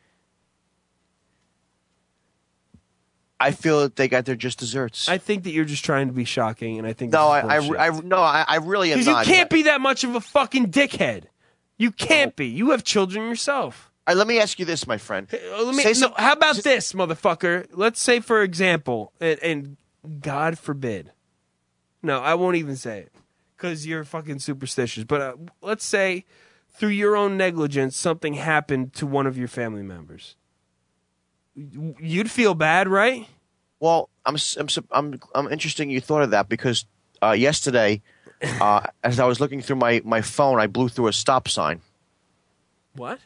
I feel that they got their just desserts. I think that you're just trying to be shocking, and I think I really am not. Because you can't be that much of a fucking dickhead. You can't be. You have children yourself. All right, let me ask you this, my friend. How about this, motherfucker? Let's say, for example, and God forbid. No, I won't even say it because you're fucking superstitious. But let's say, through your own negligence, something happened to one of your family members. You'd feel bad, right? Well, I'm interested you thought of that because yesterday, as I was looking through my phone, I blew through a stop sign. What?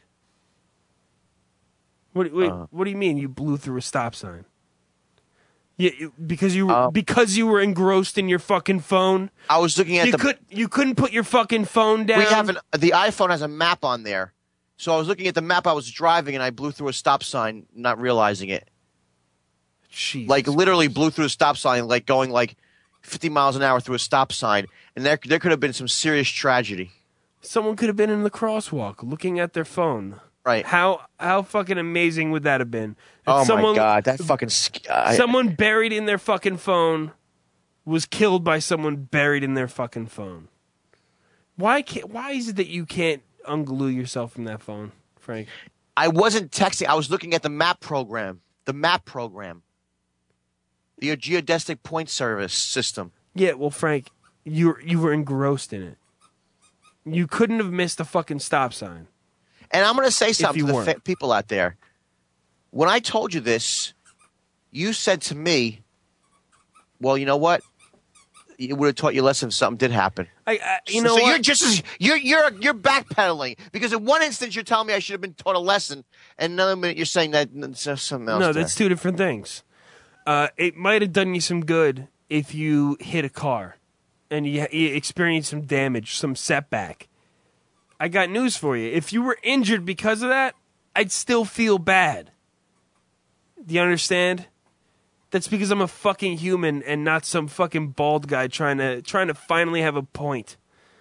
What do you mean you blew through a stop sign? Yeah, because you were engrossed in your fucking phone. I was looking at you couldn't put your fucking phone down. The iPhone has a map on there. So I was looking at the map I was driving, and I blew through a stop sign, not realizing it. Jesus like literally blew through a stop sign, like going like 50 miles an hour through a stop sign, and there could have been some serious tragedy. Someone could have been in the crosswalk looking at their phone. Right. How fucking amazing would that have been? My God, that fucking... someone buried in their fucking phone was killed by someone buried in their fucking phone. Why is it that you can't unglue yourself from that phone, Frank? I wasn't texting. I was looking at the map program. The geodesic point service system. Yeah, well, Frank, you were engrossed in it. You couldn't have missed a fucking stop sign. And I'm going to say something to the people out there. When I told you this, you said to me, well, you know what? It would have taught you a lesson if something did happen. So you're backpedaling because in one instance you're telling me I should have been taught a lesson, and another minute you're saying that something else. No, that's two different things. It might have done you some good if you hit a car and you experienced some damage, some setback. I got news for you. If you were injured because of that, I'd still feel bad. Do you understand? That's because I'm a fucking human and not some fucking bald guy trying to finally have a point.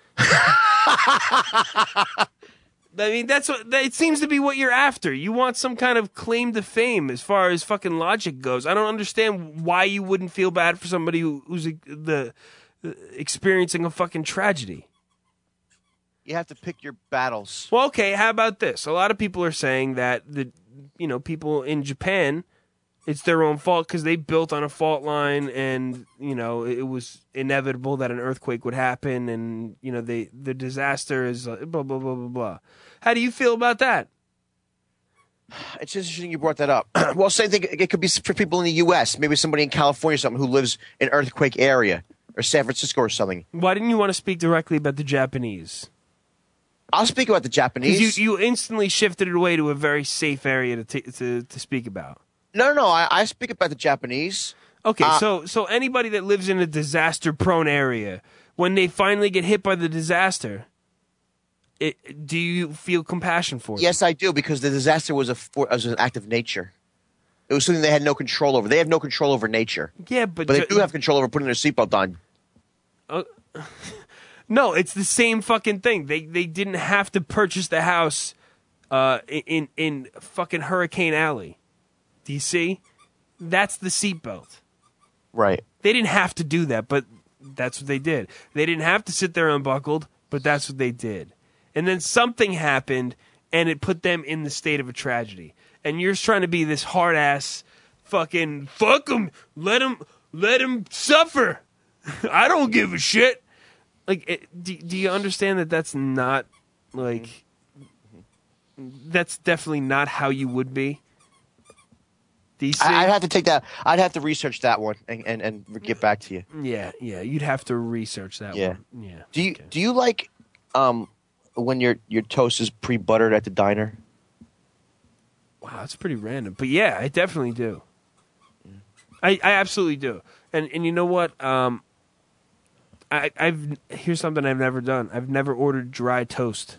I mean, it seems to be what you're after. You want some kind of claim to fame as far as fucking logic goes. I don't understand why you wouldn't feel bad for somebody who's experiencing a fucking tragedy. You have to pick your battles. Well, okay, how about this? A lot of people are saying that people in Japan, it's their own fault because they built on a fault line, and it was inevitable that an earthquake would happen, and the disaster is blah blah blah blah blah. How do you feel about that? It's interesting you brought that up. Well, same thing. It could be for people in the U.S. Maybe somebody in California or something who lives in an earthquake area, or San Francisco or something. Why didn't you want to speak directly about the Japanese? I'll speak about the Japanese. Because you instantly shifted it away to a very safe area to speak about. No. I speak about the Japanese. Okay, so anybody that lives in a disaster-prone area, when they finally get hit by the disaster, do you feel compassion for them? Yes, I do, because the disaster was an act of nature. It was something they had no control over. They have no control over nature. Yeah, but they do have control over putting their seatbelt on. No, it's the same fucking thing. They didn't have to purchase the house in fucking Hurricane Alley. Do you see? That's the seatbelt. Right. They didn't have to do that, but that's what they did. They didn't have to sit there unbuckled, but that's what they did. And then something happened, and it put them in the state of a tragedy. And you're trying to be this hard-ass fucking, fuck them, let them suffer. I don't give a shit. Like, do you understand that that's not, like, that's definitely not how you would be? Do you see? I'd have to take that. I'd have to research that one and get back to you. Yeah, you'd have to research that Yeah. one. Yeah. Do you like when your toast is pre-buttered at the diner? Wow, that's pretty random. But yeah, I definitely do. I absolutely do. And you know what? Here's something I've never done. I've never ordered dry toast.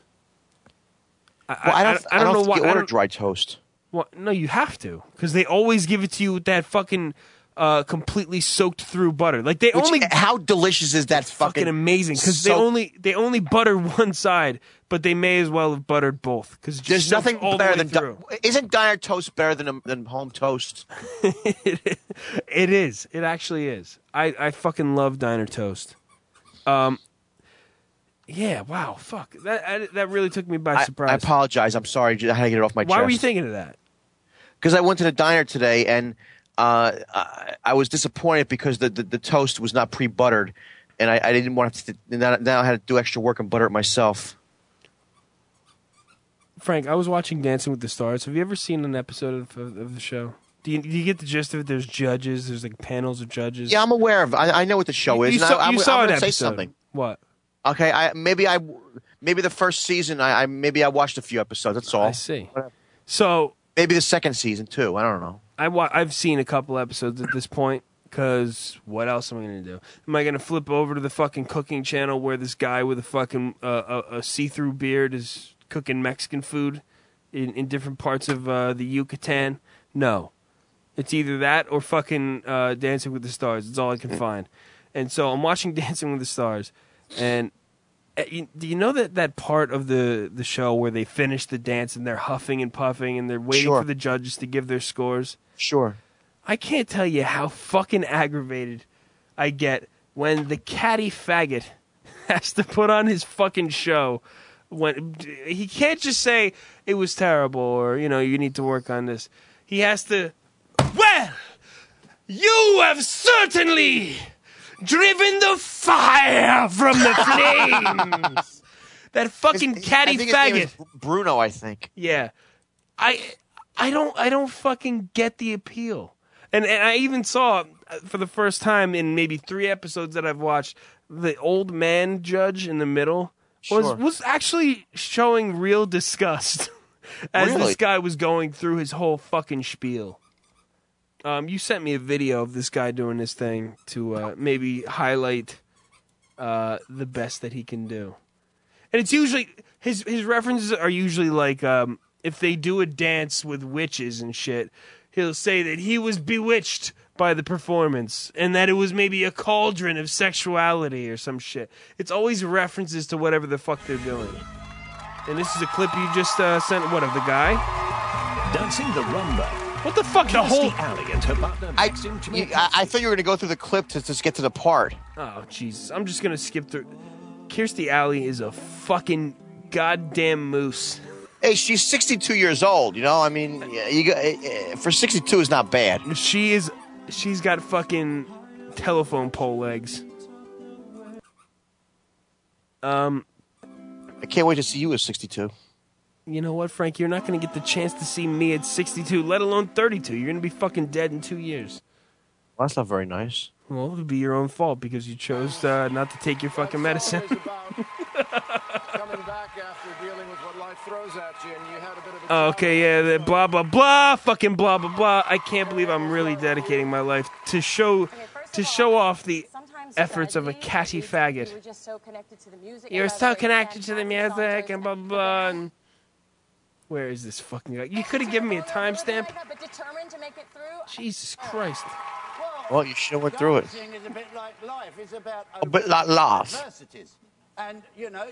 I don't know why you order dry toast. Well, no, you have to, because they always give it to you with that fucking completely soaked through butter. Like how delicious is that fucking amazing? Because they only butter one side, but they may as well have buttered both. Because there's nothing better than isn't diner toast better than home toast? It is. It actually is. I fucking love diner toast. Yeah, wow, fuck. That really took me by surprise. I apologize. I'm sorry. I had to get it off my chest. Why were you thinking of that? Because I went to the diner today, and I was disappointed because the toast was not pre-buttered, and I didn't want to. Now I had to do extra work and butter it myself. Frank, I was watching Dancing with the Stars. Have you ever seen an episode of the show? Do you get the gist of it? There's judges. There's like panels of judges. Yeah, I'm aware of. I know what the show is. You saw an episode. Say something. What? Okay, maybe the first season. I watched a few episodes. That's all. I see. So maybe the second season too. I don't know. I've seen a couple episodes at this point. Because what else am I going to do? Am I going to flip over to the fucking cooking channel where this guy with a fucking a see-through beard is cooking Mexican food in different parts of the Yucatan? No. It's either that or fucking Dancing with the Stars. It's all I can find. And so I'm watching Dancing with the Stars. And do you know that part of the show where they finish the dance and they're huffing and puffing and they're waiting for the judges to give their scores? Sure. I can't tell you how fucking aggravated I get when the catty faggot has to put on his fucking show. When he can't just say it was terrible or you need to work on this. He has to. Well, you have certainly driven the fire from the flames. That fucking catty faggot. His name is Bruno, I think. Yeah, I don't fucking get the appeal. And I even saw, for the first time in maybe 3 episodes that I've watched, the old man judge in the middle was actually showing real disgust as this guy was going through his whole fucking spiel. You sent me a video of this guy doing this thing to maybe highlight the best that he can do. And it's usually, his references are usually like, if they do a dance with witches and shit, he'll say that he was bewitched by the performance and that it was maybe a cauldron of sexuality or some shit. It's always references to whatever the fuck they're doing. And this is a clip you just sent, of the guy? Dancing the rumba. What the fuck? The whole Alley and her partner I thought you were going to go through the clip to just get to the part. Oh, Jesus. I'm just going to skip through. Kirstie Alley is a fucking goddamn moose. Hey, she's 62 years old. I mean, for 62 is not bad. She's got fucking telephone pole legs. I can't wait to see you at 62. You know what, Frank? You're not going to get the chance to see me at 62, let alone 32. You're going to be fucking dead in 2 years. Well, that's not very nice. Well, it would be your own fault because you chose not to take your fucking medicine. Okay, yeah, the blah, blah, blah, fucking blah, blah, blah. I can't believe I'm really dedicating my life to show off the efforts of a catty faggot. You're so connected to the music and blah, blah, blah. And where is this fucking guy? You could have given me a timestamp. Jesus Christ. Well, you should have went through it. Is a bit like life. It's about a bit like life. And,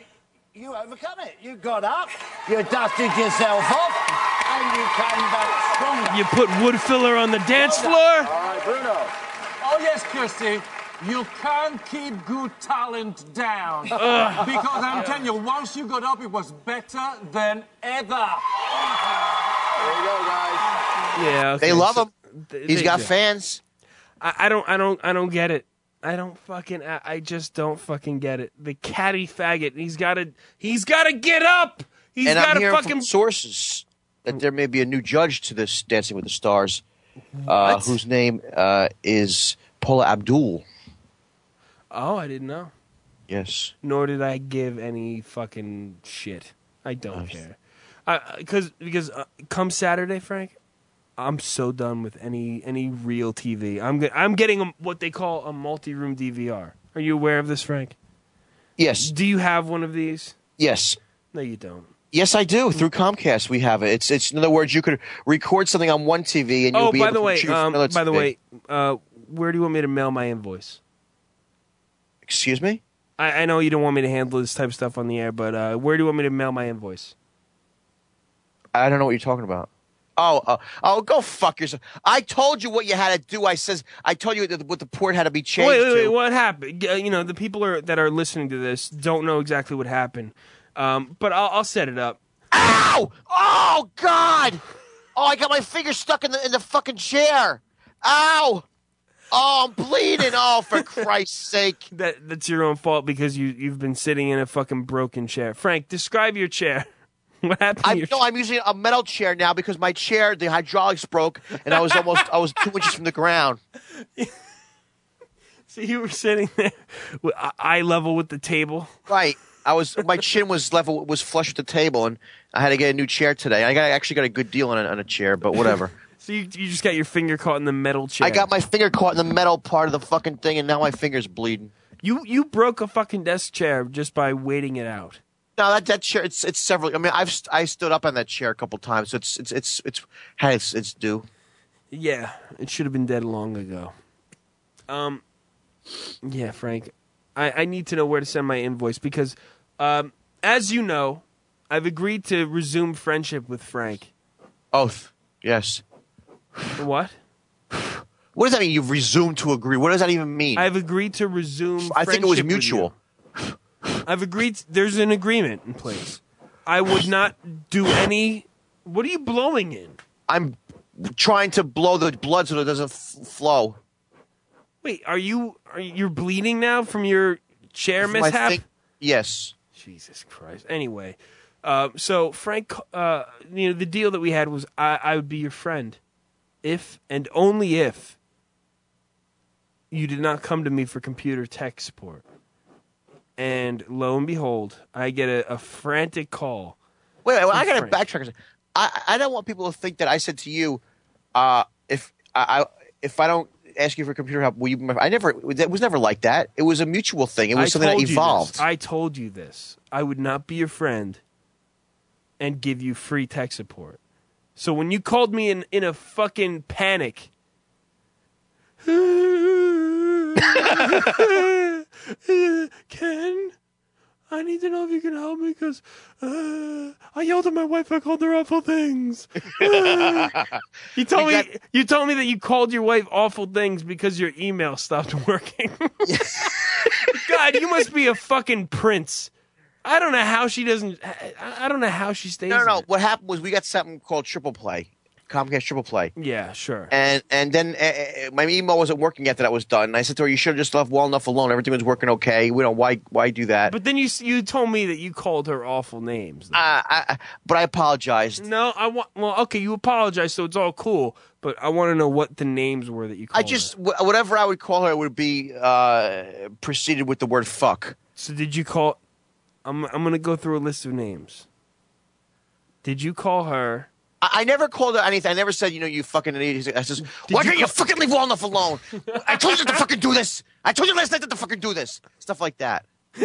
you overcome it. You got up, you dusted yourself off, and you came back stronger. You put wood filler on the dance floor? All right, Bruno. Oh, yes, Christy. You can't keep good talent down. Because I'm telling you, once you got up, it was better than ever. There you go, guys. Yeah, okay. They love him. He's they got do. fans. I don't get it. I just don't fucking get it. The catty faggot. He's gotta get up. He's And I'm gotta hearing fucking from sources that there may be a new judge to this Dancing with the Stars, whose name is Paula Abdul. Oh, I didn't know. Yes. Nor did I give any fucking shit. I don't care. Because come Saturday, Frank, I'm so done with any real TV. I'm getting what they call a multi-room DVR. Are you aware of this, Frank? Yes. Do you have one of these? Yes. No, you don't. Yes, I do. Through Comcast, we have it. It's in other words, you could record something on one TV, and you'll be able to choose another TV. By the way, where do you want me to mail my invoice? Excuse me? I know you don't want me to handle this type of stuff on the air, but where do you want me to mail my invoice? I don't know what you're talking about. Oh, go fuck yourself. I told you what you had to do. I told you what the port had to be changed Wait, to. what happened? The people that are listening to this don't know exactly what happened. But I'll set it up. Ow! Oh, God! Oh, I got my finger stuck in the fucking chair. Ow! Oh, I'm bleeding. Oh, for Christ's sake. That's your own fault because you've been sitting in a fucking broken chair. Frank, describe your chair. What happened? I'm using a metal chair now because my chair, the hydraulics broke, and I was 2 inches from the ground. So you were sitting there, eye level with the table. Right. My chin was flush with the table, and I had to get a new chair today. I actually got a good deal on a chair, but whatever. So you just got your finger caught in the metal chair. I got my finger caught in the metal part of the fucking thing, and now my finger's bleeding. You broke a fucking desk chair just by waiting it out. No, that chair. It's several. I mean, I stood up on that chair a couple times. So it's had its due. Yeah, it should have been dead long ago. Yeah, Frank, I need to know where to send my invoice because, as you know, I've agreed to resume friendship with Frank. Oath. Yes. What? What does that mean? You've resumed to agree. What does that even mean? I've agreed to resume. I think it was friendship with mutual. you. I've agreed. There's an agreement in place. I would not do any. What are you blowing in? I'm trying to blow the blood so that it doesn't flow. Wait, you're bleeding now from your chair My mishap? Yes. Jesus Christ. Anyway, so Frank, the deal that we had was I would be your friend if and only if you did not come to me for computer tech support. And lo and behold, I get a frantic call. Wait, I got to Frank. backtrack. I don't want people to think that I said to you, if I don't ask you for computer help, will you? It was never like that. It was a mutual thing. It was something that evolved. I told you this. I would not be your friend and give you free tech support. So when you called me in a fucking panic, Ken, I need to know if you can help me because I yelled at my wife. I called her awful things. You told me that you called your wife awful things because your email stopped working. God, you must be a fucking prince. I don't know how she doesn't. I don't know how she stays. No. in it. What happened was we got something called Triple Play, Comcast Triple Play. Yeah, sure. And then my email wasn't working after that was done. And I said to her, "You should have just left well enough alone. Everything was working okay. We don't why do that." But then you told me that you called her awful names. But I apologized. No, okay, you apologize, so it's all cool. But I want to know what the names were that you called. Whatever I would call her would be preceded with the word fuck. So did you call? I'm gonna go through a list of names. Did you call her? I never called her anything. I never said, you fucking idiot. I says, why can't you fucking leave well enough alone? I told you to fucking do this. I told you last night to fucking do this. Stuff like that.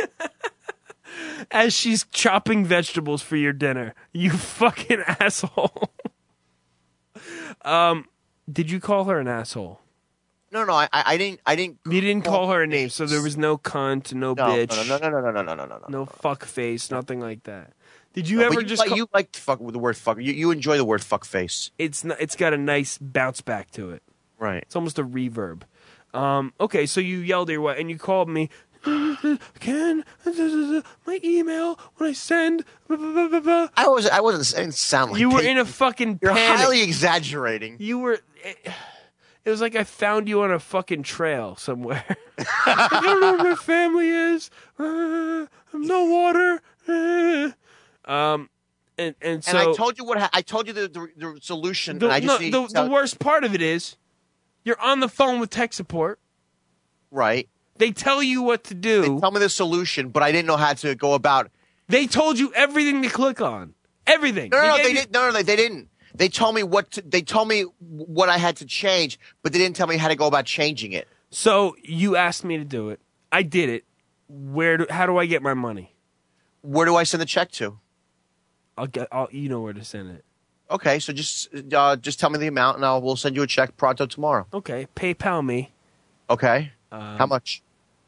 As she's chopping vegetables for your dinner, you fucking asshole. Did you call her an asshole? No. I didn't. You didn't call her a name, so there was no cunt, no bitch, No. no fuck face, nothing like that. Did you No, ever but just? you like to fuck with the word fuck. You enjoy the word fuck face. It's not, it's got a nice bounce back to it. Right. It's almost a reverb. Okay, so you yelled at your wife and you called me. Ken, my email when I send. I didn't sound like You were that. in a fucking You're panic. highly exaggerating. You were. It was like I found you on a fucking trail somewhere. I don't know where my family is. No water. And so And I told you I told you the solution. And I just need to the worst part of it is, you're on the phone with tech support. right. They tell you what to do. Tell me the solution, but I didn't know how to go about. They told you everything to click on. Everything. No, gave they you- didn't. No, they didn't. They told me they told me what I had to change, but they didn't tell me how to go about changing it. So you asked me to do it. I did it. How do I get my money? Where do I send the check to? You know where to send it. Okay, so just tell me the amount, and we'll send you a check pronto tomorrow. Okay, PayPal me Okay. How much?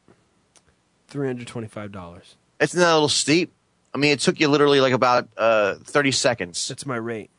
$325. Isn't that a little steep? I mean, it took you literally like about 30 seconds. That's my rate.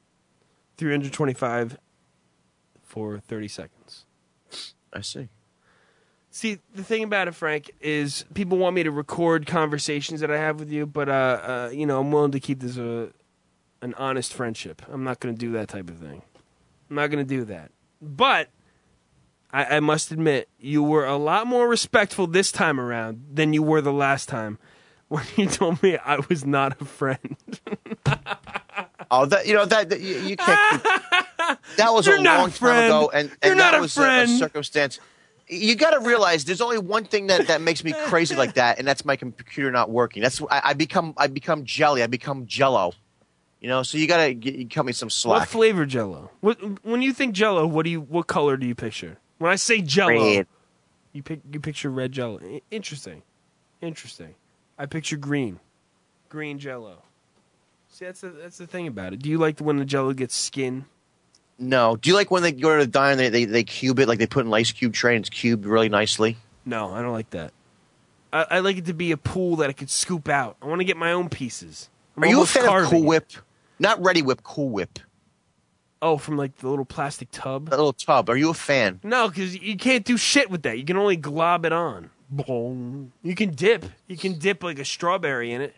$325 for 30 seconds. I see. See, the thing about it, Frank, is people want me to record conversations that I have with you, but I'm willing to keep this an honest friendship. I'm not going to do that type of thing. I'm not going to do that. But I must admit, you were a lot more respectful this time around than you were the last time when you told me I was not a friend. Oh, you can't. That was You're a not long a friend. time ago, and You're not that a was friend. a circumstance. You got to realize there's only one thing that makes me crazy like that, and that's my computer not working. That's I become jelly. I become Jello. So you got to cut me some slack. What flavor Jello? When you think Jello, what color do you picture? When I say Jello, Red. you picture red Jello. Interesting. I picture green Jello. See, that's the thing about it. Do you like when the Jello gets skin? No. Do you like when they go to the diner and they cube it, like they put in an ice cube tray and it's cubed really nicely? No, I don't like that. I like it to be a pool that I could scoop out. I want to get my own pieces. Are you a fan of Cool Whip? Not Ready Whip, Cool Whip. Oh, from like the little plastic tub? That little tub. Are you a fan? No, because you can't do shit with that. You can only glob it on. Boom. You can dip. You can dip like a strawberry in it.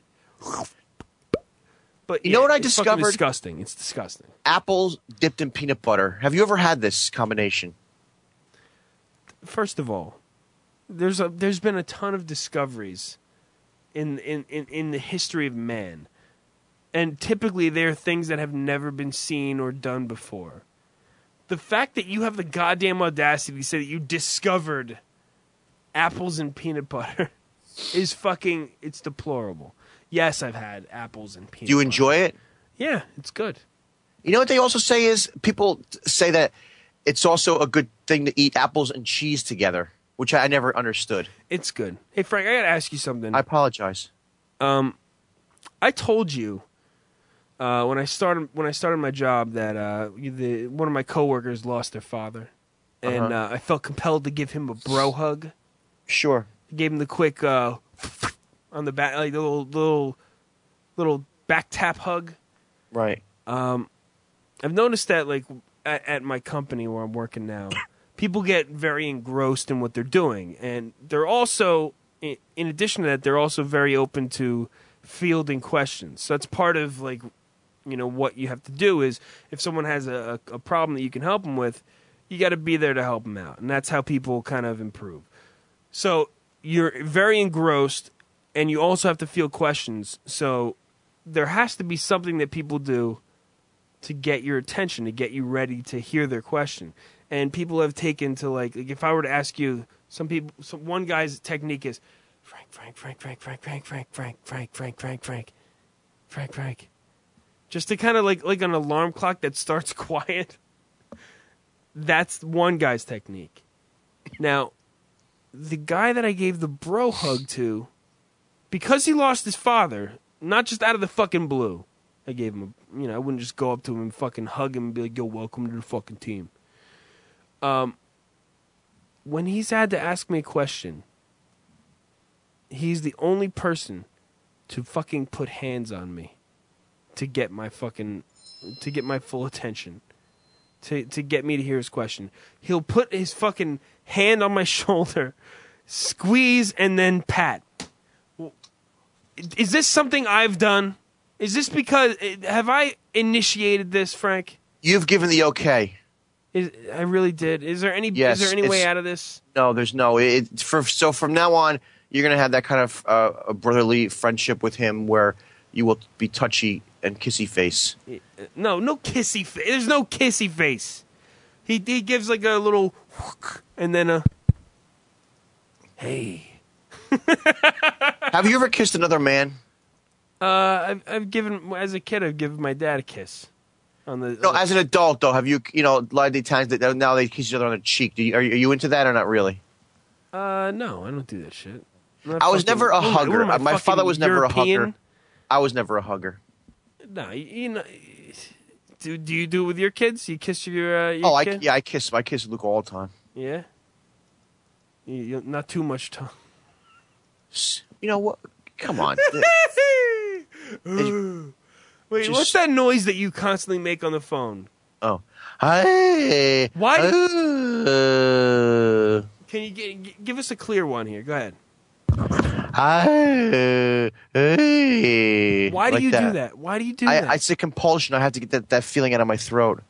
But You know what I it's fucking discovered? disgusting. It's disgusting. Apples dipped in peanut butter. Have you ever had this combination? First of all, there's been a ton of discoveries in the history of man. And typically they're things that have never been seen or done before. The fact that you have the goddamn audacity to say that you discovered apples and peanut butter is fucking, it's deplorable. Yes, I've had apples and peanut butter. Do you enjoy it? Yeah, it's good. You know what they also say is people say that it's also a good thing to eat apples and cheese together, which I never understood. It's good. Hey, Frank, I got to ask you something. I apologize. I told you when I started my job that one of my coworkers lost their father, and I felt compelled to give him a bro hug. Sure. I gave him the quick on the back, like the little back tap hug. Right. I've noticed that like at my company where I'm working now, people get very engrossed in what they're doing, and they're also, in addition to that, they're also very open to fielding questions. So that's part of like, what you have to do is if someone has a problem that you can help them with, you got to be there to help them out, and that's how people kind of improve. So you're very engrossed, and you also have to field questions. So there has to be something that people do to get your attention, to get you ready to hear their question. And people have taken to like if I were to ask you, one guy's technique is Frank. Just to kind of like an alarm clock that starts quiet. That's one guy's technique. Now, the guy that I gave the bro hug to, because he lost his father, not just out of the fucking blue, I gave him I wouldn't just go up to him and fucking hug him and be like, yo, welcome to the fucking team. when he's had to ask me a question, he's the only person to fucking put hands on me to get my full attention, to get me to hear his question. He'll put his fucking hand on my shoulder, squeeze, and then pat. Is this something I've done? Is this because have I initiated this, Frank? You've given the okay. I really did. Is there any way out of this? No, there's no. So from now on, you're going to have that kind of a brotherly friendship with him where you will be touchy and kissy face. No kissy face. There's no kissy face. He gives like a little and then a hey. Have you ever kissed another man? I've given as a kid. I've given my dad a kiss. No, as an adult though, have you? A lot of the times that now they kiss each other on the cheek. Are you into that or not really? No, I don't do that shit. I was never a hugger. My father was never a hugger. I was never a hugger. No, do you do it with your kids? You kiss your kid? I kiss Luke all the time. Yeah. You not too much tongue. You know what? Come on. Wait, what's that noise that you constantly make on the phone? Oh. Hey. Why? Can you give us a clear one here? Go ahead. Hey. Why do you do that? Why do you do that? It's a compulsion. I have to get that feeling out of my throat.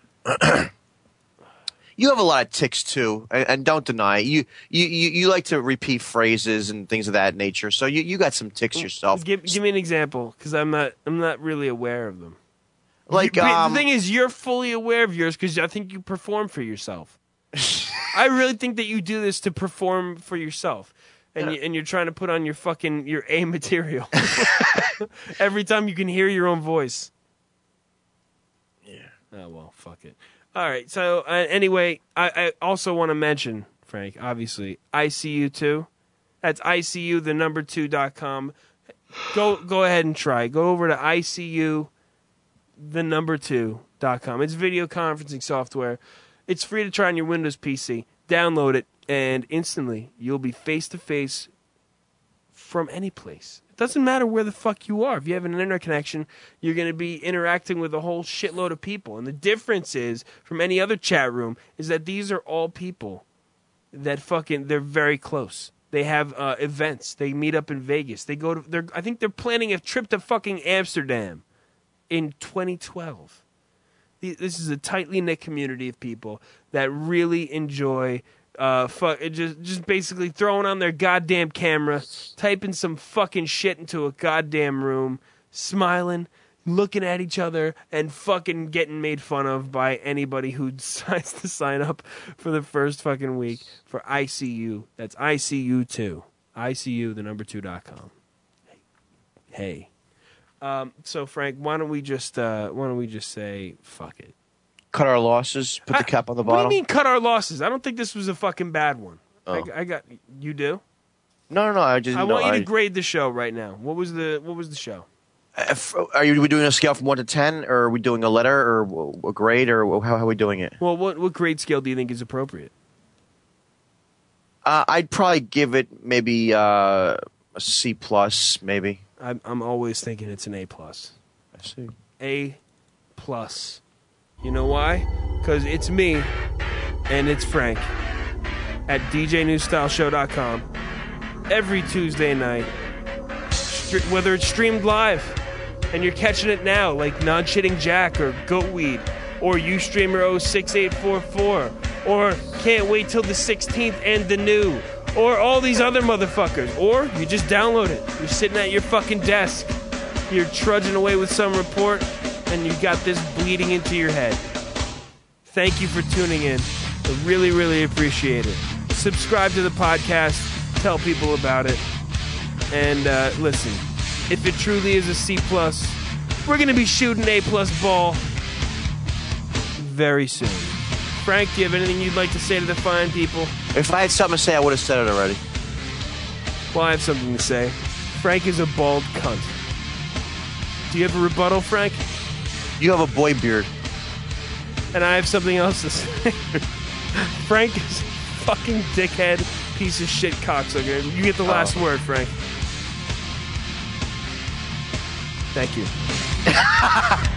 You have a lot of tics too, and don't deny it. You like to repeat phrases and things of that nature. So you got some tics yourself. Give me an example, because I'm not really aware of them. Like the thing is, you're fully aware of yours because I think you perform for yourself. I really think that you do this to perform for yourself, and you're trying to put on your A material every time you can hear your own voice. Yeah. Oh well, fuck it. All right. So anyway, I also want to mention, Frank, obviously, ICU2. That's ICU, the number 2.com. Go ahead and try. Go over to ICU, the number 2.com. It's video conferencing software. It's free to try on your Windows PC. Download it, and instantly you'll be face-to-face from any place. It doesn't matter where the fuck you are. If you have an internet connection, you're going to be interacting with a whole shitload of people. And the difference is, from any other chat room, is that these are all people that they're very close. They have events. They meet up in Vegas. I think they're planning a trip to fucking Amsterdam in 2012. This is a tightly knit community of people that really enjoy just basically throwing on their goddamn camera, typing some fucking shit into a goddamn room, smiling, looking at each other, and fucking getting made fun of by anybody who decides to sign up for the first fucking week for ICU. That's ICU2. ICU, the number 2.com. Hey. So Frank, why don't we just say fuck it? Cut our losses. Put the cap on the bottle. What do you mean cut our losses? I don't think this was a fucking bad one. Oh. You do? No. I want you to grade the show right now. What was the show? Are we doing a scale from 1 to 10, or are we doing a letter, or a grade, or how are we doing it? Well, what grade scale do you think is appropriate? I'd probably give it maybe a C plus, maybe. I'm always thinking it's an A plus. I see. A plus. You know why? Because it's me and it's Frank at DJNewStyleShow.com every Tuesday night, whether it's streamed live and you're catching it now like Non-Shitting Jack or Goatweed or Ustreamer 06844 or Can't Wait Till the 16th and the New or all these other motherfuckers, or you just download it. You're sitting at your fucking desk, you're trudging away with some report, and you got this bleeding into your head. Thank you for tuning in. I really, really appreciate it. Subscribe to the podcast, tell people about it, and listen, if it truly is a C+, we're going to be shooting A+ ball very soon. Frank, do you have anything you'd like to say to the fine people? If I had something to say, I would have said it already. Well, I have something to say. Frank is a bald cunt. Do you have a rebuttal, Frank? You have a boy beard. And I have something else to say. Frank is fucking dickhead, piece of shit cocksucker. You get the last word, Frank. Thank you.